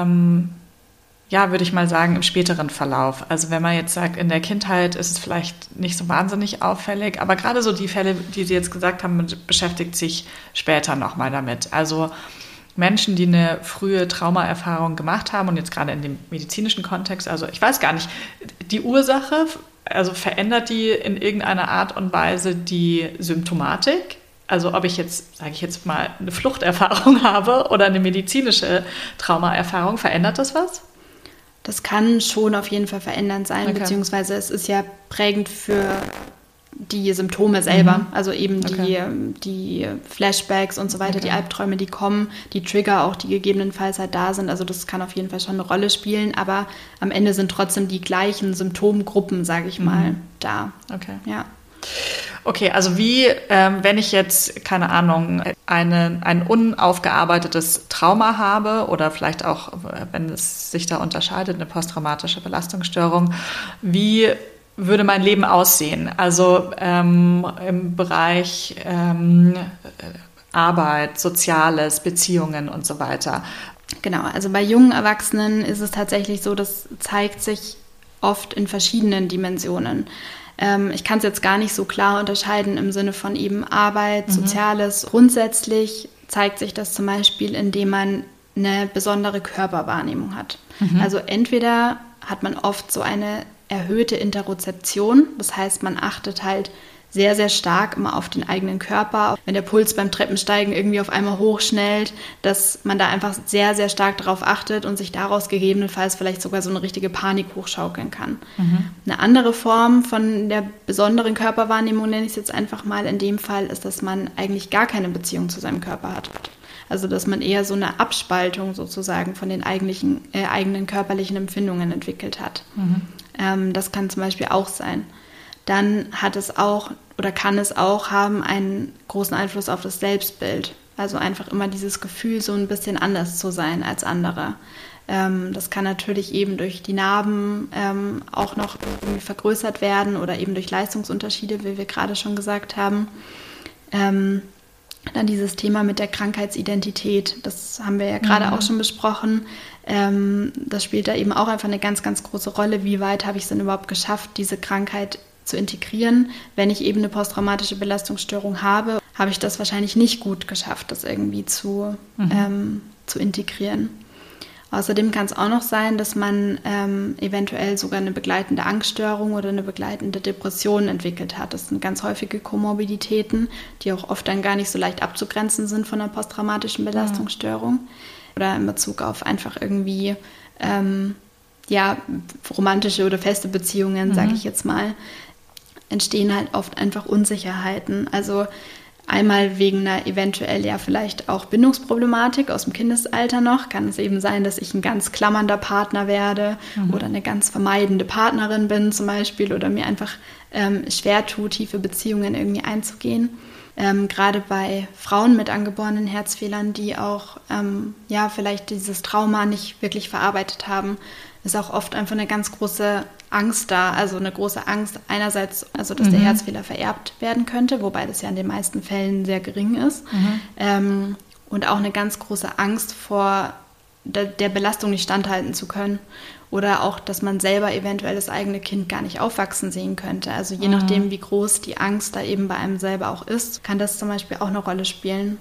würde ich mal sagen, im späteren Verlauf? Also wenn man jetzt sagt, in der Kindheit ist es vielleicht nicht so wahnsinnig auffällig, aber gerade so die Fälle, die Sie jetzt gesagt haben, beschäftigt sich später nochmal damit. Also Menschen, die eine frühe Traumaerfahrung gemacht haben und jetzt gerade in dem medizinischen Kontext, also ich weiß gar nicht, die Ursache, also verändert die in irgendeiner Art und Weise die Symptomatik? Also ob ich jetzt, sage ich jetzt mal, eine Fluchterfahrung habe oder eine medizinische Traumaerfahrung, verändert das was? Das kann schon auf jeden Fall verändernd sein, okay. Beziehungsweise es ist ja prägend für die Symptome selber, also eben die Flashbacks und so weiter, die Albträume, die kommen, die Trigger auch, die gegebenenfalls halt da sind. Also das kann auf jeden Fall schon eine Rolle spielen, aber am Ende sind trotzdem die gleichen Symptomgruppen, sage ich mal, da. Okay. Ja. Okay, also wie, wenn ich jetzt, keine Ahnung, ein unaufgearbeitetes Trauma habe oder vielleicht auch, wenn es sich da unterscheidet, eine posttraumatische Belastungsstörung, wie würde mein Leben aussehen? Also im Bereich Arbeit, Soziales, Beziehungen und so weiter. Genau, also bei jungen Erwachsenen ist es tatsächlich so, das zeigt sich oft in verschiedenen Dimensionen. Ich kann es jetzt gar nicht so klar unterscheiden im Sinne von eben Arbeit, Soziales. Grundsätzlich zeigt sich das zum Beispiel, indem man eine besondere Körperwahrnehmung hat. Also entweder hat man oft so eine erhöhte Interozeption, das heißt, man achtet halt sehr, sehr stark immer auf den eigenen Körper. Wenn der Puls beim Treppensteigen irgendwie auf einmal hochschnellt, dass man da einfach sehr, sehr stark darauf achtet und sich daraus gegebenenfalls vielleicht sogar so eine richtige Panik hochschaukeln kann. Eine andere Form von der besonderen Körperwahrnehmung, nenne ich es jetzt einfach mal in dem Fall, ist, dass man eigentlich gar keine Beziehung zu seinem Körper hat. Also dass man eher so eine Abspaltung sozusagen von den eigenen körperlichen Empfindungen entwickelt hat. Das kann zum Beispiel auch sein. Dann hat es auch oder kann es auch haben einen großen Einfluss auf das Selbstbild. Also einfach immer dieses Gefühl, so ein bisschen anders zu sein als andere. Das kann natürlich eben durch die Narben auch noch irgendwie vergrößert werden oder eben durch Leistungsunterschiede, wie wir gerade schon gesagt haben. Dann dieses Thema mit der Krankheitsidentität, das haben wir ja gerade auch schon besprochen. Das spielt da eben auch einfach eine ganz, ganz große Rolle. Wie weit habe ich es denn überhaupt geschafft, diese Krankheit zu integrieren? Wenn ich eben eine posttraumatische Belastungsstörung habe, habe ich das wahrscheinlich nicht gut geschafft, das irgendwie zu integrieren. Außerdem kann es auch noch sein, dass man eventuell sogar eine begleitende Angststörung oder eine begleitende Depression entwickelt hat. Das sind ganz häufige Komorbiditäten, die auch oft dann gar nicht so leicht abzugrenzen sind von einer posttraumatischen Belastungsstörung. Oder in Bezug auf einfach irgendwie romantische oder feste Beziehungen, sage ich jetzt mal, entstehen halt oft einfach Unsicherheiten. Also einmal wegen einer eventuell ja vielleicht auch Bindungsproblematik aus dem Kindesalter noch. Kann es eben sein, dass ich ein ganz klammernder Partner werde oder eine ganz vermeidende Partnerin bin zum Beispiel oder mir einfach schwer tut, tiefe Beziehungen irgendwie einzugehen. Gerade bei Frauen mit angeborenen Herzfehlern, die auch vielleicht dieses Trauma nicht wirklich verarbeitet haben, ist auch oft einfach eine ganz große Angst da. Also eine große Angst einerseits, also dass der Herzfehler vererbt werden könnte, wobei das ja in den meisten Fällen sehr gering ist. Und auch eine ganz große Angst vor der Belastung nicht standhalten zu können. Oder auch, dass man selber eventuell das eigene Kind gar nicht aufwachsen sehen könnte. Also je nachdem, wie groß die Angst da eben bei einem selber auch ist, kann das zum Beispiel auch eine Rolle spielen.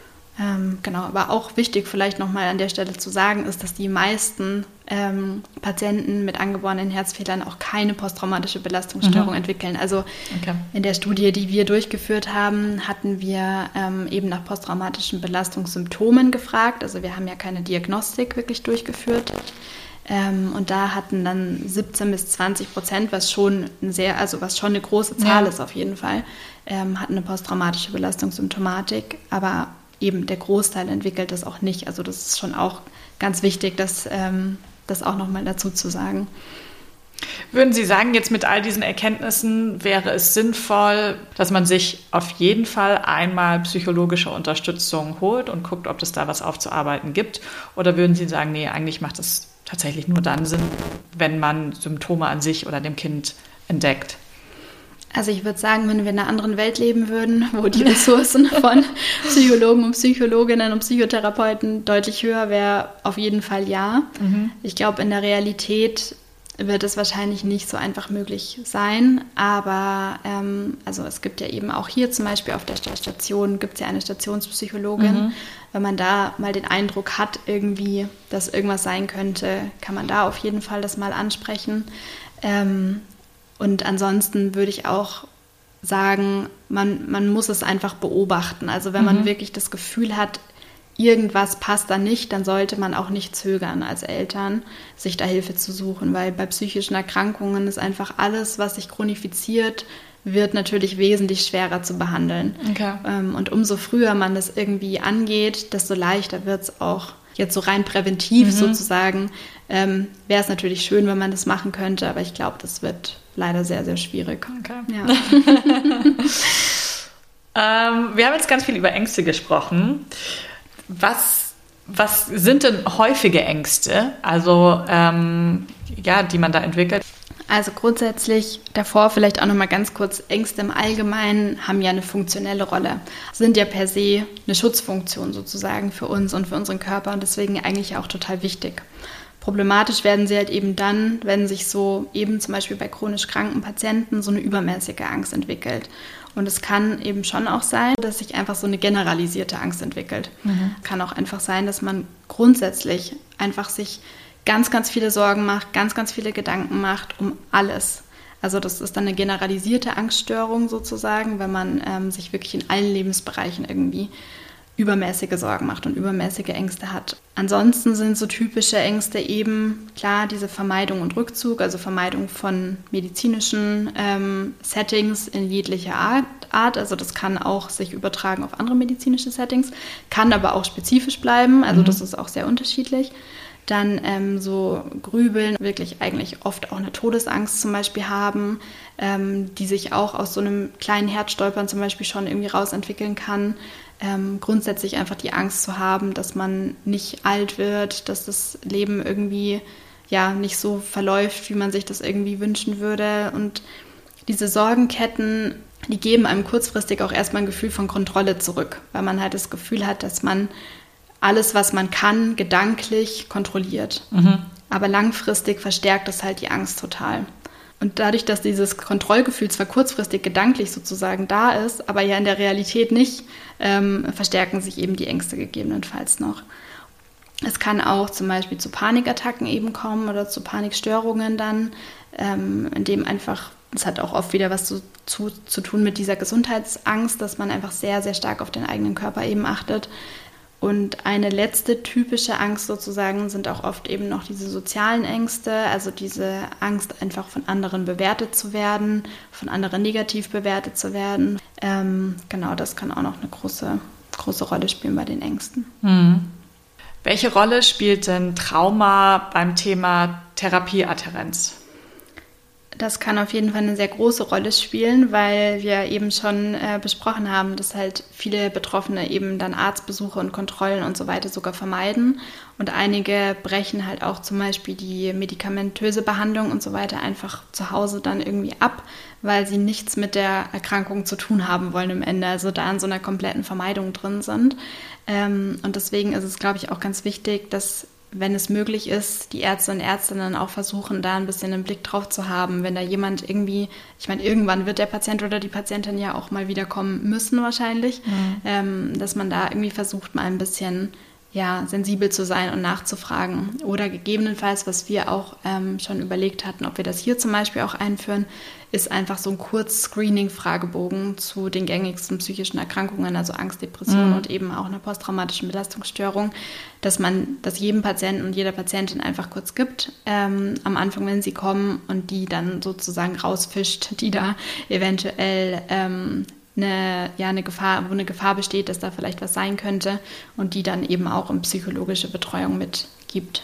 Aber auch wichtig vielleicht nochmal an der Stelle zu sagen ist, dass die meisten Patienten mit angeborenen Herzfehlern auch keine posttraumatische Belastungsstörung entwickeln. Also in der Studie, die wir durchgeführt haben, hatten wir eben nach posttraumatischen Belastungssymptomen gefragt. Also wir haben ja keine Diagnostik wirklich durchgeführt. Und da hatten dann 17-20%, was schon eine große Zahl ist auf jeden Fall, hatten eine posttraumatische Belastungssymptomatik, aber eben der Großteil entwickelt das auch nicht. Also das ist schon auch ganz wichtig, das auch nochmal dazu zu sagen. Würden Sie sagen, jetzt mit all diesen Erkenntnissen wäre es sinnvoll, dass man sich auf jeden Fall einmal psychologische Unterstützung holt und guckt, ob es da was aufzuarbeiten gibt? Oder würden Sie sagen, nee, eigentlich macht es tatsächlich nur dann Sinn, wenn man Symptome an sich oder dem Kind entdeckt? Also ich würde sagen, wenn wir in einer anderen Welt leben würden, wo die Ressourcen von Psychologen und Psychologinnen und Psychotherapeuten deutlich höher wäre, auf jeden Fall ja. Ich glaube, in der Realität wird es wahrscheinlich nicht so einfach möglich sein, aber es gibt ja eben auch hier zum Beispiel auf der Station, gibt es ja eine Stationspsychologin. Wenn man da mal den Eindruck hat, irgendwie, dass irgendwas sein könnte, kann man da auf jeden Fall das mal ansprechen. Und ansonsten würde ich auch sagen, man muss es einfach beobachten. Also wenn man wirklich das Gefühl hat, irgendwas passt da nicht, dann sollte man auch nicht zögern als Eltern, sich da Hilfe zu suchen, weil bei psychischen Erkrankungen ist einfach alles, was sich chronifiziert, wird natürlich wesentlich schwerer zu behandeln. Und umso früher man das irgendwie angeht, desto leichter wird es auch. Jetzt so rein präventiv sozusagen, wäre es natürlich schön, wenn man das machen könnte, aber ich glaube, das wird leider sehr, sehr schwierig. Ja. Wir haben jetzt ganz viel über Ängste gesprochen. Was sind denn häufige Ängste, also die man da entwickelt? Also grundsätzlich davor vielleicht auch nochmal ganz kurz, Ängste im Allgemeinen haben ja eine funktionelle Rolle, sind ja per se eine Schutzfunktion sozusagen für uns und für unseren Körper und deswegen eigentlich auch total wichtig. Problematisch werden sie halt eben dann, wenn sich so eben zum Beispiel bei chronisch kranken Patienten so eine übermäßige Angst entwickelt. Und es kann eben schon auch sein, dass sich einfach so eine generalisierte Angst entwickelt. Kann auch einfach sein, dass man grundsätzlich einfach sich ganz, ganz viele Sorgen macht, ganz, ganz viele Gedanken macht um alles. Also das ist dann eine generalisierte Angststörung sozusagen, wenn man sich wirklich in allen Lebensbereichen irgendwie übermäßige Sorgen macht und übermäßige Ängste hat. Ansonsten sind so typische Ängste eben, klar, diese Vermeidung und Rückzug, also Vermeidung von medizinischen Settings in jeglicher Art. Also das kann auch sich übertragen auf andere medizinische Settings, kann aber auch spezifisch bleiben, also das ist auch sehr unterschiedlich. Dann so Grübeln, wirklich eigentlich oft auch eine Todesangst zum Beispiel haben, die sich auch aus so einem kleinen Herzstolpern zum Beispiel schon irgendwie rausentwickeln kann. Grundsätzlich einfach die Angst zu haben, dass man nicht alt wird, dass das Leben irgendwie nicht so verläuft, wie man sich das irgendwie wünschen würde. Und diese Sorgenketten, die geben einem kurzfristig auch erstmal ein Gefühl von Kontrolle zurück, weil man halt das Gefühl hat, dass man alles, was man kann, gedanklich kontrolliert. Aber langfristig verstärkt das halt die Angst total. Und dadurch, dass dieses Kontrollgefühl zwar kurzfristig gedanklich sozusagen da ist, aber ja in der Realität nicht, verstärken sich eben die Ängste gegebenenfalls noch. Es kann auch zum Beispiel zu Panikattacken eben kommen oder zu Panikstörungen dann, in dem einfach, das hat auch oft wieder was zu tun mit dieser Gesundheitsangst, dass man einfach sehr, sehr stark auf den eigenen Körper eben achtet. Und eine letzte typische Angst sozusagen sind auch oft eben noch diese sozialen Ängste, also diese Angst einfach von anderen bewertet zu werden, von anderen negativ bewertet zu werden. Genau, das kann auch noch eine große Rolle spielen bei den Ängsten. Welche Rolle spielt denn Trauma beim Thema Therapieadhärenz? Das kann auf jeden Fall eine sehr große Rolle spielen, weil wir eben schon besprochen haben, dass halt viele Betroffene eben dann Arztbesuche und Kontrollen und so weiter sogar vermeiden. Und einige brechen halt auch zum Beispiel die medikamentöse Behandlung und so weiter einfach zu Hause dann irgendwie ab, weil sie nichts mit der Erkrankung zu tun haben wollen im Ende, also da in so einer kompletten Vermeidung drin sind. Und deswegen ist es, glaube ich, auch ganz wichtig, dass, wenn es möglich ist, die Ärzte und Ärztinnen auch versuchen, da ein bisschen einen Blick drauf zu haben. Wenn da jemand irgendwie, ich meine, irgendwann wird der Patient oder die Patientin ja auch mal wiederkommen müssen wahrscheinlich, dass man da irgendwie versucht, mal ein bisschen sensibel zu sein und nachzufragen. Oder gegebenenfalls, was wir auch schon überlegt hatten, ob wir das hier zum Beispiel auch einführen, ist einfach so ein Kurz-Screening-Fragebogen zu den gängigsten psychischen Erkrankungen, also Angst, Depression und eben auch einer posttraumatischen Belastungsstörung, dass man das jedem Patienten und jeder Patientin einfach kurz gibt, am Anfang, wenn sie kommen, und die dann sozusagen rausfischt, die da eventuell eine Gefahr, wo eine Gefahr besteht, dass da vielleicht was sein könnte, und die dann eben auch in psychologische Betreuung mitgibt.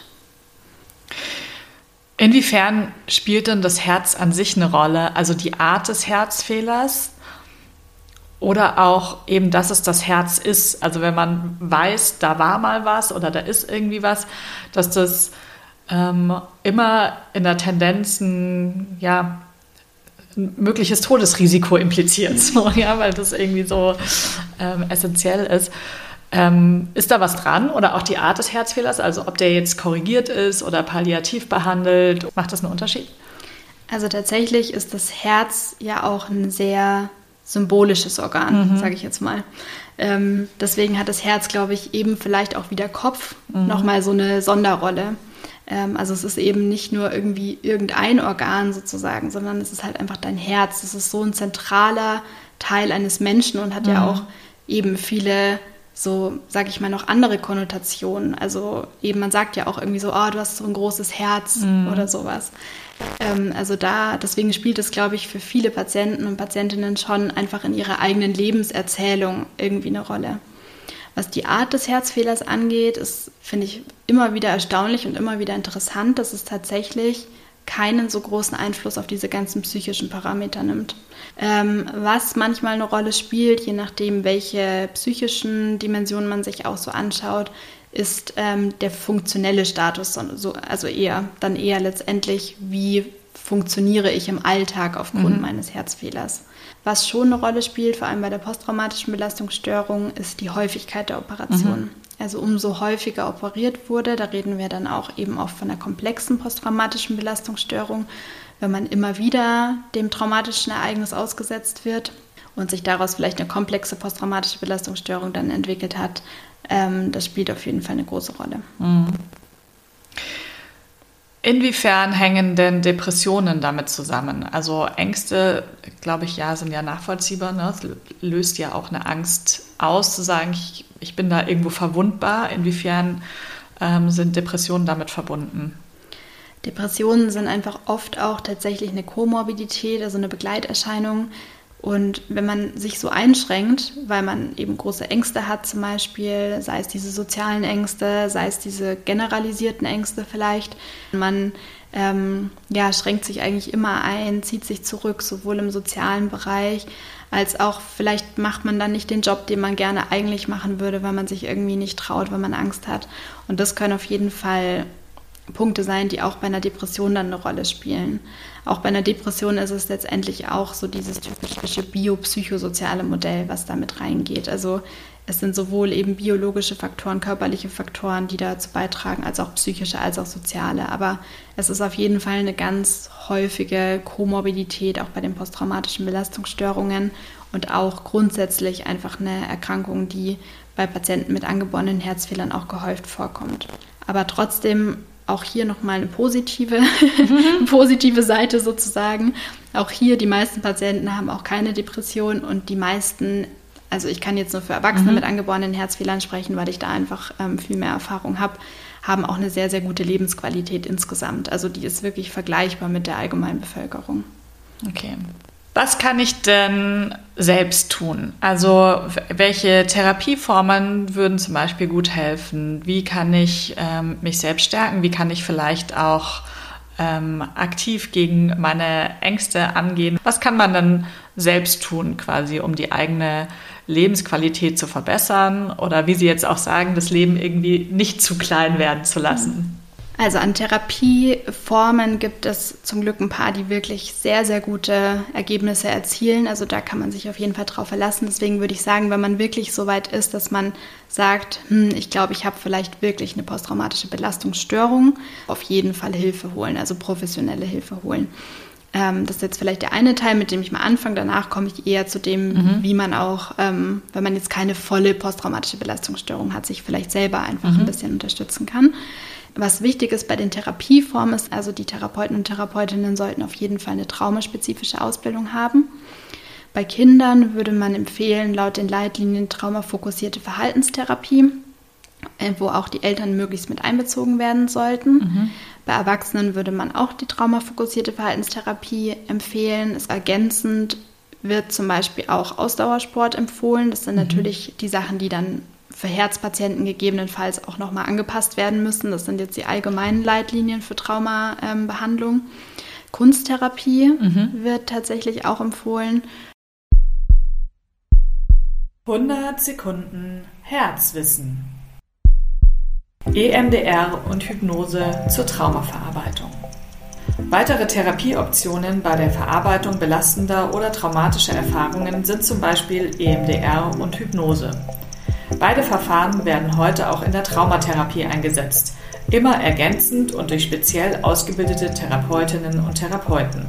Inwiefern spielt denn das Herz an sich eine Rolle? Also die Art des Herzfehlers oder auch eben, dass es das Herz ist? Also wenn man weiß, da war mal was oder da ist irgendwie was, dass das immer in der Tendenz ein mögliches Todesrisiko impliziert, weil das irgendwie so essentiell ist. Ist da was dran? Oder auch die Art des Herzfehlers, also ob der jetzt korrigiert ist oder palliativ behandelt, macht das einen Unterschied? Also tatsächlich ist das Herz ja auch ein sehr symbolisches Organ, sage ich jetzt mal. Deswegen hat das Herz, glaube ich, eben vielleicht auch wie der Kopf nochmal so eine Sonderrolle. Also es ist eben nicht nur irgendwie irgendein Organ sozusagen, sondern es ist halt einfach dein Herz. Das ist so ein zentraler Teil eines Menschen und hat ja auch eben viele, so sage ich mal, noch andere Konnotationen. Also eben, man sagt ja auch irgendwie so, du hast so ein großes Herz oder sowas. Deswegen spielt es, glaube ich, für viele Patienten und Patientinnen schon einfach in ihrer eigenen Lebenserzählung irgendwie eine Rolle. Was die Art des Herzfehlers angeht, ist, finde ich, immer wieder erstaunlich und immer wieder interessant, dass es tatsächlich keinen so großen Einfluss auf diese ganzen psychischen Parameter nimmt. Was manchmal eine Rolle spielt, je nachdem, welche psychischen Dimensionen man sich auch so anschaut, ist der funktionelle Status, also eher letztendlich, wie funktioniere ich im Alltag aufgrund meines Herzfehlers. Was schon eine Rolle spielt, vor allem bei der posttraumatischen Belastungsstörung, ist die Häufigkeit der Operation. Also umso häufiger operiert wurde, da reden wir dann auch eben oft von einer komplexen posttraumatischen Belastungsstörung, wenn man immer wieder dem traumatischen Ereignis ausgesetzt wird und sich daraus vielleicht eine komplexe posttraumatische Belastungsstörung dann entwickelt hat, das spielt auf jeden Fall eine große Rolle. Inwiefern hängen denn Depressionen damit zusammen? Also Ängste, glaube ich, sind ja nachvollziehbar. Ne? Es löst ja auch eine Angst aus, zu sagen, ich bin da irgendwo verwundbar. Inwiefern sind Depressionen damit verbunden? Depressionen sind einfach oft auch tatsächlich eine Komorbidität, also eine Begleiterscheinung. Und wenn man sich so einschränkt, weil man eben große Ängste hat zum Beispiel, sei es diese sozialen Ängste, sei es diese generalisierten Ängste vielleicht, man schränkt sich eigentlich immer ein, zieht sich zurück, sowohl im sozialen Bereich, als auch vielleicht macht man dann nicht den Job, den man gerne eigentlich machen würde, weil man sich irgendwie nicht traut, weil man Angst hat. Und das können auf jeden Fall Punkte sein, die auch bei einer Depression dann eine Rolle spielen. Auch bei einer Depression ist es letztendlich auch so dieses typische biopsychosoziale Modell, was da mit reingeht. Also es sind sowohl eben biologische Faktoren, körperliche Faktoren, die dazu beitragen, als auch psychische, als auch soziale. Aber es ist auf jeden Fall eine ganz häufige Komorbidität, auch bei den posttraumatischen Belastungsstörungen und auch grundsätzlich einfach eine Erkrankung, die bei Patienten mit angeborenen Herzfehlern auch gehäuft vorkommt. aber trotzdem auch hier nochmal eine positive Seite sozusagen. Auch hier, die meisten Patienten haben auch keine Depression und die meisten, also ich kann jetzt nur für Erwachsene mit angeborenen Herzfehlern sprechen, weil ich da einfach viel mehr Erfahrung habe, haben auch eine sehr, sehr gute Lebensqualität insgesamt. Also die ist wirklich vergleichbar mit der allgemeinen Bevölkerung. Okay. Was kann ich denn selbst tun? Also welche Therapieformen würden zum Beispiel gut helfen? Wie kann ich mich selbst stärken? Wie kann ich vielleicht auch aktiv gegen meine Ängste angehen? Was kann man dann selbst tun, quasi, um die eigene Lebensqualität zu verbessern? Oder wie Sie jetzt auch sagen, das Leben irgendwie nicht zu klein werden zu lassen? Also an Therapieformen gibt es zum Glück ein paar, die wirklich sehr, sehr gute Ergebnisse erzielen. Also da kann man sich auf jeden Fall drauf verlassen. Deswegen würde ich sagen, wenn man wirklich so weit ist, dass man sagt, ich glaube, ich habe vielleicht wirklich eine posttraumatische Belastungsstörung, auf jeden Fall Hilfe holen, also professionelle Hilfe holen. Das ist jetzt vielleicht der eine Teil, mit dem ich mal anfange. Danach komme ich eher zu dem, wie man auch, wenn man jetzt keine volle posttraumatische Belastungsstörung hat, sich vielleicht selber einfach ein bisschen unterstützen kann. Was wichtig ist bei den Therapieformen ist, also die Therapeuten und Therapeutinnen sollten auf jeden Fall eine traumaspezifische Ausbildung haben. Bei Kindern würde man empfehlen, laut den Leitlinien traumafokussierte Verhaltenstherapie, wo auch die Eltern möglichst mit einbezogen werden sollten. Bei Erwachsenen würde man auch die traumafokussierte Verhaltenstherapie empfehlen. Ergänzend wird zum Beispiel auch Ausdauersport empfohlen. Das sind natürlich die Sachen, die dann für Herzpatienten gegebenenfalls auch nochmal angepasst werden müssen. Das sind jetzt die allgemeinen Leitlinien für Traumabehandlung. Kunsttherapie wird tatsächlich auch empfohlen. 100 Sekunden Herzwissen. EMDR und Hypnose zur Traumaverarbeitung. Weitere Therapieoptionen bei der Verarbeitung belastender oder traumatischer Erfahrungen sind zum Beispiel EMDR und Hypnose. Beide Verfahren werden heute auch in der Traumatherapie eingesetzt, immer ergänzend und durch speziell ausgebildete Therapeutinnen und Therapeuten.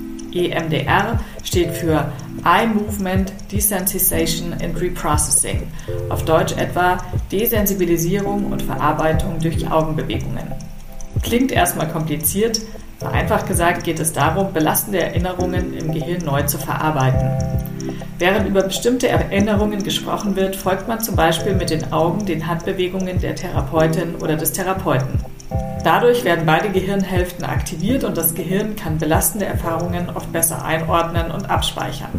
EMDR steht für Eye Movement Desensitization and Reprocessing, auf Deutsch etwa Desensibilisierung und Verarbeitung durch Augenbewegungen. Klingt erstmal kompliziert, vereinfacht gesagt geht es darum, belastende Erinnerungen im Gehirn neu zu verarbeiten. Während über bestimmte Erinnerungen gesprochen wird, folgt man zum Beispiel mit den Augen den Handbewegungen der Therapeutin oder des Therapeuten. Dadurch werden beide Gehirnhälften aktiviert und das Gehirn kann belastende Erfahrungen oft besser einordnen und abspeichern.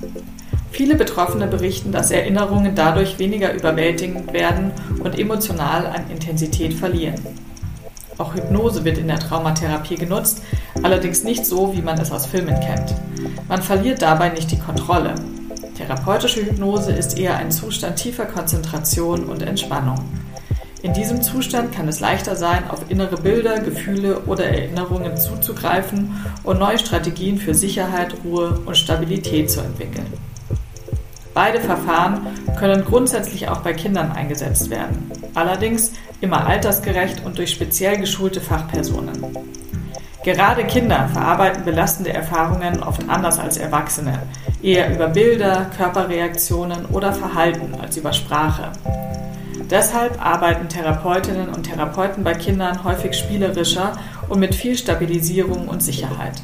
Viele Betroffene berichten, dass Erinnerungen dadurch weniger überwältigend werden und emotional an Intensität verlieren. Auch Hypnose wird in der Traumatherapie genutzt, allerdings nicht so, wie man es aus Filmen kennt. Man verliert dabei nicht die Kontrolle. Therapeutische Hypnose ist eher ein Zustand tiefer Konzentration und Entspannung. In diesem Zustand kann es leichter sein, auf innere Bilder, Gefühle oder Erinnerungen zuzugreifen und neue Strategien für Sicherheit, Ruhe und Stabilität zu entwickeln. Beide Verfahren können grundsätzlich auch bei Kindern eingesetzt werden, allerdings immer altersgerecht und durch speziell geschulte Fachpersonen. Gerade Kinder verarbeiten belastende Erfahrungen oft anders als Erwachsene, eher über Bilder, Körperreaktionen oder Verhalten als über Sprache. Deshalb arbeiten Therapeutinnen und Therapeuten bei Kindern häufig spielerischer und mit viel Stabilisierung und Sicherheit.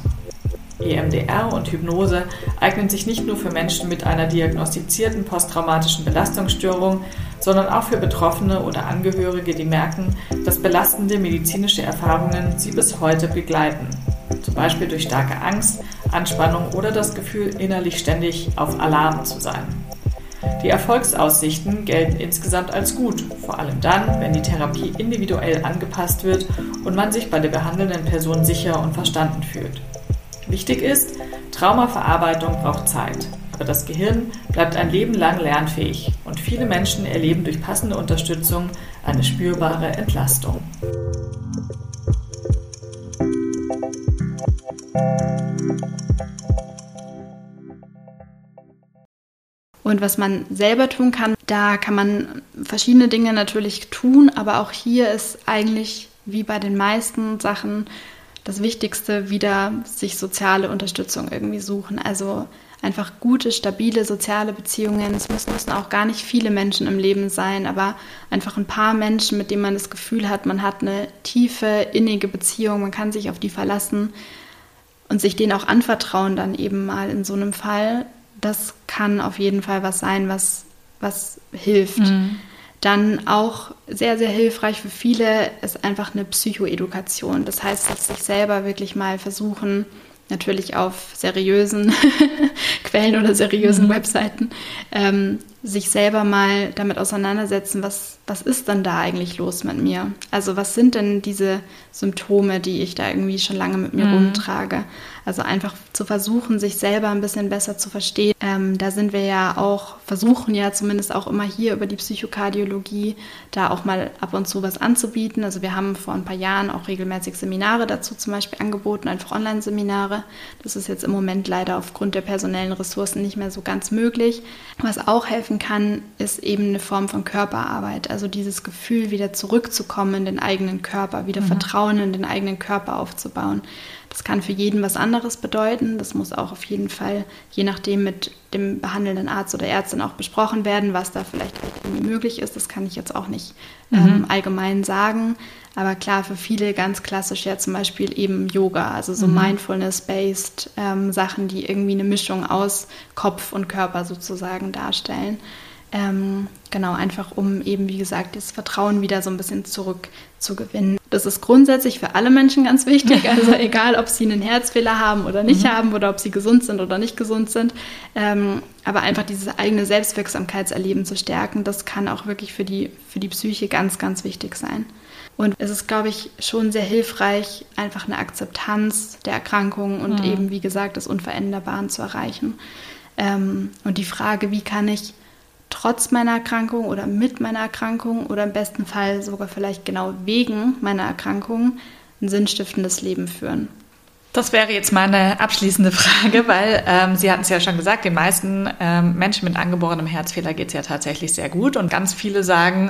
EMDR und Hypnose eignen sich nicht nur für Menschen mit einer diagnostizierten posttraumatischen Belastungsstörung, sondern auch für Betroffene oder Angehörige, die merken, dass belastende medizinische Erfahrungen sie bis heute begleiten. Zum Beispiel durch starke Angst, Anspannung oder das Gefühl, innerlich ständig auf Alarm zu sein. Die Erfolgsaussichten gelten insgesamt als gut, vor allem dann, wenn die Therapie individuell angepasst wird und man sich bei der behandelnden Person sicher und verstanden fühlt. Wichtig ist, Traumaverarbeitung braucht Zeit, aber das Gehirn bleibt ein Leben lang lernfähig und viele Menschen erleben durch passende Unterstützung eine spürbare Entlastung. Und was man selber tun kann, da kann man verschiedene Dinge natürlich tun, aber auch hier ist eigentlich wie bei den meisten Sachen das Wichtigste wieder sich soziale Unterstützung irgendwie suchen. Also einfach gute, stabile soziale Beziehungen. Es müssen auch gar nicht viele Menschen im Leben sein, aber einfach ein paar Menschen, mit denen man das Gefühl hat, man hat eine tiefe, innige Beziehung, man kann sich auf die verlassen und sich denen auch anvertrauen dann eben mal in so einem Fall. Das kann auf jeden Fall was sein, was hilft. Dann auch sehr, sehr hilfreich für viele ist einfach eine Psychoedukation. Das heißt, dass sich selber wirklich mal versuchen, natürlich auf seriösen Quellen oder seriösen Webseiten, sich selber mal damit auseinandersetzen, was ist denn da eigentlich los mit mir? Also was sind denn diese Symptome, die ich da irgendwie schon lange mit mir rumtrage? Also einfach zu versuchen, sich selber ein bisschen besser zu verstehen. Da sind wir ja auch, versuchen ja zumindest auch immer hier über die Psychokardiologie da auch mal ab und zu was anzubieten. Also wir haben vor ein paar Jahren auch regelmäßig Seminare dazu zum Beispiel angeboten, einfach Online-Seminare. Das ist jetzt im Moment leider aufgrund der personellen Ressourcen nicht mehr so ganz möglich. Was auch helfen kann, ist eben eine Form von Körperarbeit. Also dieses Gefühl, wieder zurückzukommen in den eigenen Körper, wieder Vertrauen in den eigenen Körper aufzubauen. Das kann für jeden was anderes bedeuten. Das muss auch auf jeden Fall, je nachdem, mit dem behandelnden Arzt oder Ärztin auch besprochen werden, was da vielleicht irgendwie möglich ist. Das kann ich jetzt auch nicht allgemein sagen. Aber klar, für viele ganz klassisch ja zum Beispiel eben Yoga, also so Mindfulness-based Sachen, die irgendwie eine Mischung aus Kopf und Körper sozusagen darstellen. Genau, einfach um eben, wie gesagt, das Vertrauen wieder so ein bisschen zurückzugewinnen. Das ist grundsätzlich für alle Menschen ganz wichtig, also egal, ob sie einen Herzfehler haben oder nicht haben oder ob sie gesund sind oder nicht gesund sind, aber einfach dieses eigene Selbstwirksamkeitserleben zu stärken, das kann auch wirklich für die Psyche ganz, ganz wichtig sein. Und es ist, glaube ich, schon sehr hilfreich, einfach eine Akzeptanz der Erkrankung und eben, wie gesagt, das Unveränderbaren zu erreichen. Und die Frage, wie kann ich trotz meiner Erkrankung oder mit meiner Erkrankung oder im besten Fall sogar vielleicht genau wegen meiner Erkrankung ein sinnstiftendes Leben führen? Das wäre jetzt meine abschließende Frage, weil Sie hatten es ja schon gesagt, den meisten Menschen mit angeborenem Herzfehler geht es ja tatsächlich sehr gut und ganz viele sagen,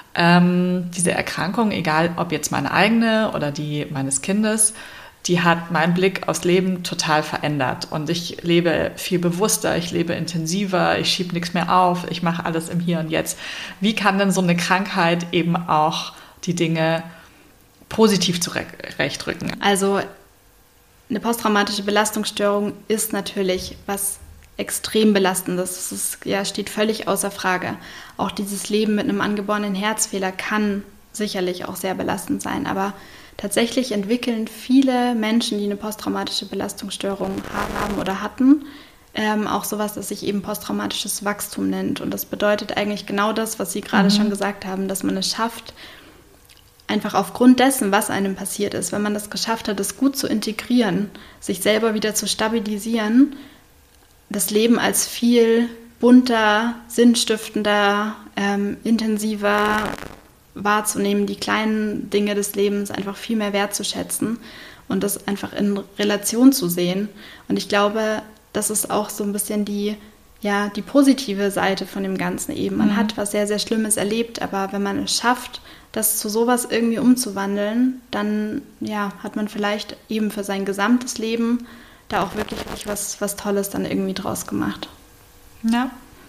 diese Erkrankung, egal ob jetzt meine eigene oder die meines Kindes, die hat meinen Blick aufs Leben total verändert. Und ich lebe viel bewusster, ich lebe intensiver, ich schiebe nichts mehr auf, ich mache alles im Hier und Jetzt. Wie kann denn so eine Krankheit eben auch die Dinge positiv zurechtrücken? Also eine posttraumatische Belastungsstörung ist natürlich was extrem Belastendes. Das steht völlig außer Frage. Auch dieses Leben mit einem angeborenen Herzfehler kann sicherlich auch sehr belastend sein, aber tatsächlich entwickeln viele Menschen, die eine posttraumatische Belastungsstörung haben oder hatten, auch sowas, das sich eben posttraumatisches Wachstum nennt. Und das bedeutet eigentlich genau das, was Sie gerade schon gesagt haben, dass man es schafft, einfach aufgrund dessen, was einem passiert ist, wenn man das geschafft hat, es gut zu integrieren, sich selber wieder zu stabilisieren, das Leben als viel bunter, sinnstiftender, intensiver wahrzunehmen, die kleinen Dinge des Lebens einfach viel mehr wertzuschätzen und das einfach in Relation zu sehen. Und ich glaube, das ist auch so ein bisschen die positive Seite von dem Ganzen eben. Man hat was sehr, sehr Schlimmes erlebt, aber wenn man es schafft, das zu sowas irgendwie umzuwandeln, dann hat man vielleicht eben für sein gesamtes Leben da auch wirklich was Tolles dann irgendwie draus gemacht. Ja.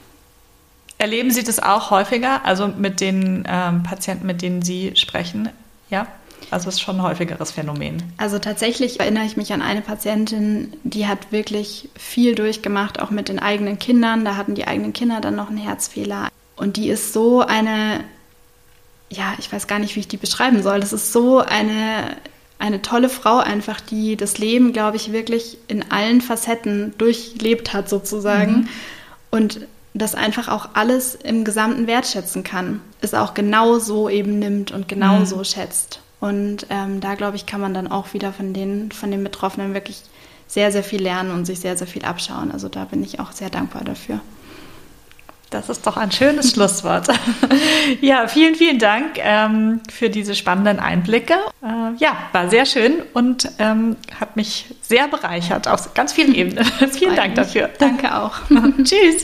Erleben Sie das auch häufiger, also mit den Patienten, mit denen Sie sprechen? Ja, also es ist schon ein häufigeres Phänomen. Also tatsächlich erinnere ich mich an eine Patientin, die hat wirklich viel durchgemacht, auch mit den eigenen Kindern. Da hatten die eigenen Kinder dann noch einen Herzfehler. Und die ist so eine, ich weiß gar nicht, wie ich die beschreiben soll. Das ist so eine tolle Frau einfach, die das Leben, glaube ich, wirklich in allen Facetten durchlebt hat sozusagen. Und das einfach auch alles im Gesamten wertschätzen kann, es auch genau so eben nimmt und genau so schätzt. Und da, glaube ich, kann man dann auch wieder von den Betroffenen wirklich sehr, sehr viel lernen und sich sehr, sehr viel abschauen. Also da bin ich auch sehr dankbar dafür. Das ist doch ein schönes Schlusswort. Ja, vielen, vielen Dank für diese spannenden Einblicke. War sehr schön und hat mich sehr bereichert auf ganz vielen Ebenen. Vielen Dank dafür. Danke auch. Tschüss.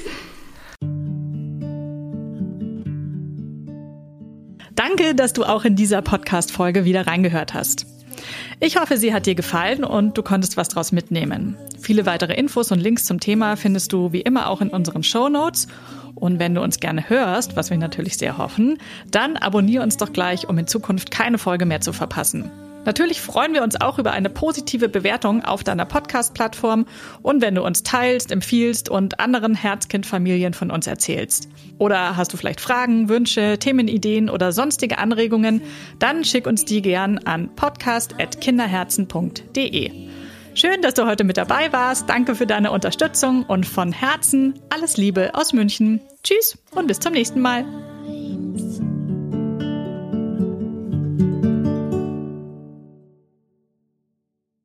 Danke, dass du auch in dieser Podcast-Folge wieder reingehört hast. Ich hoffe, sie hat dir gefallen und du konntest was draus mitnehmen. Viele weitere Infos und Links zum Thema findest du wie immer auch in unseren Shownotes. Und wenn du uns gerne hörst, was wir natürlich sehr hoffen, dann abonniere uns doch gleich, um in Zukunft keine Folge mehr zu verpassen. Natürlich freuen wir uns auch über eine positive Bewertung auf deiner Podcast-Plattform und wenn du uns teilst, empfiehlst und anderen Herzkind-Familien von uns erzählst. Oder hast du vielleicht Fragen, Wünsche, Themenideen oder sonstige Anregungen, dann schick uns die gern an podcast@kinderherzen.de. Schön, dass du heute mit dabei warst. Danke für deine Unterstützung und von Herzen alles Liebe aus München. Tschüss und bis zum nächsten Mal.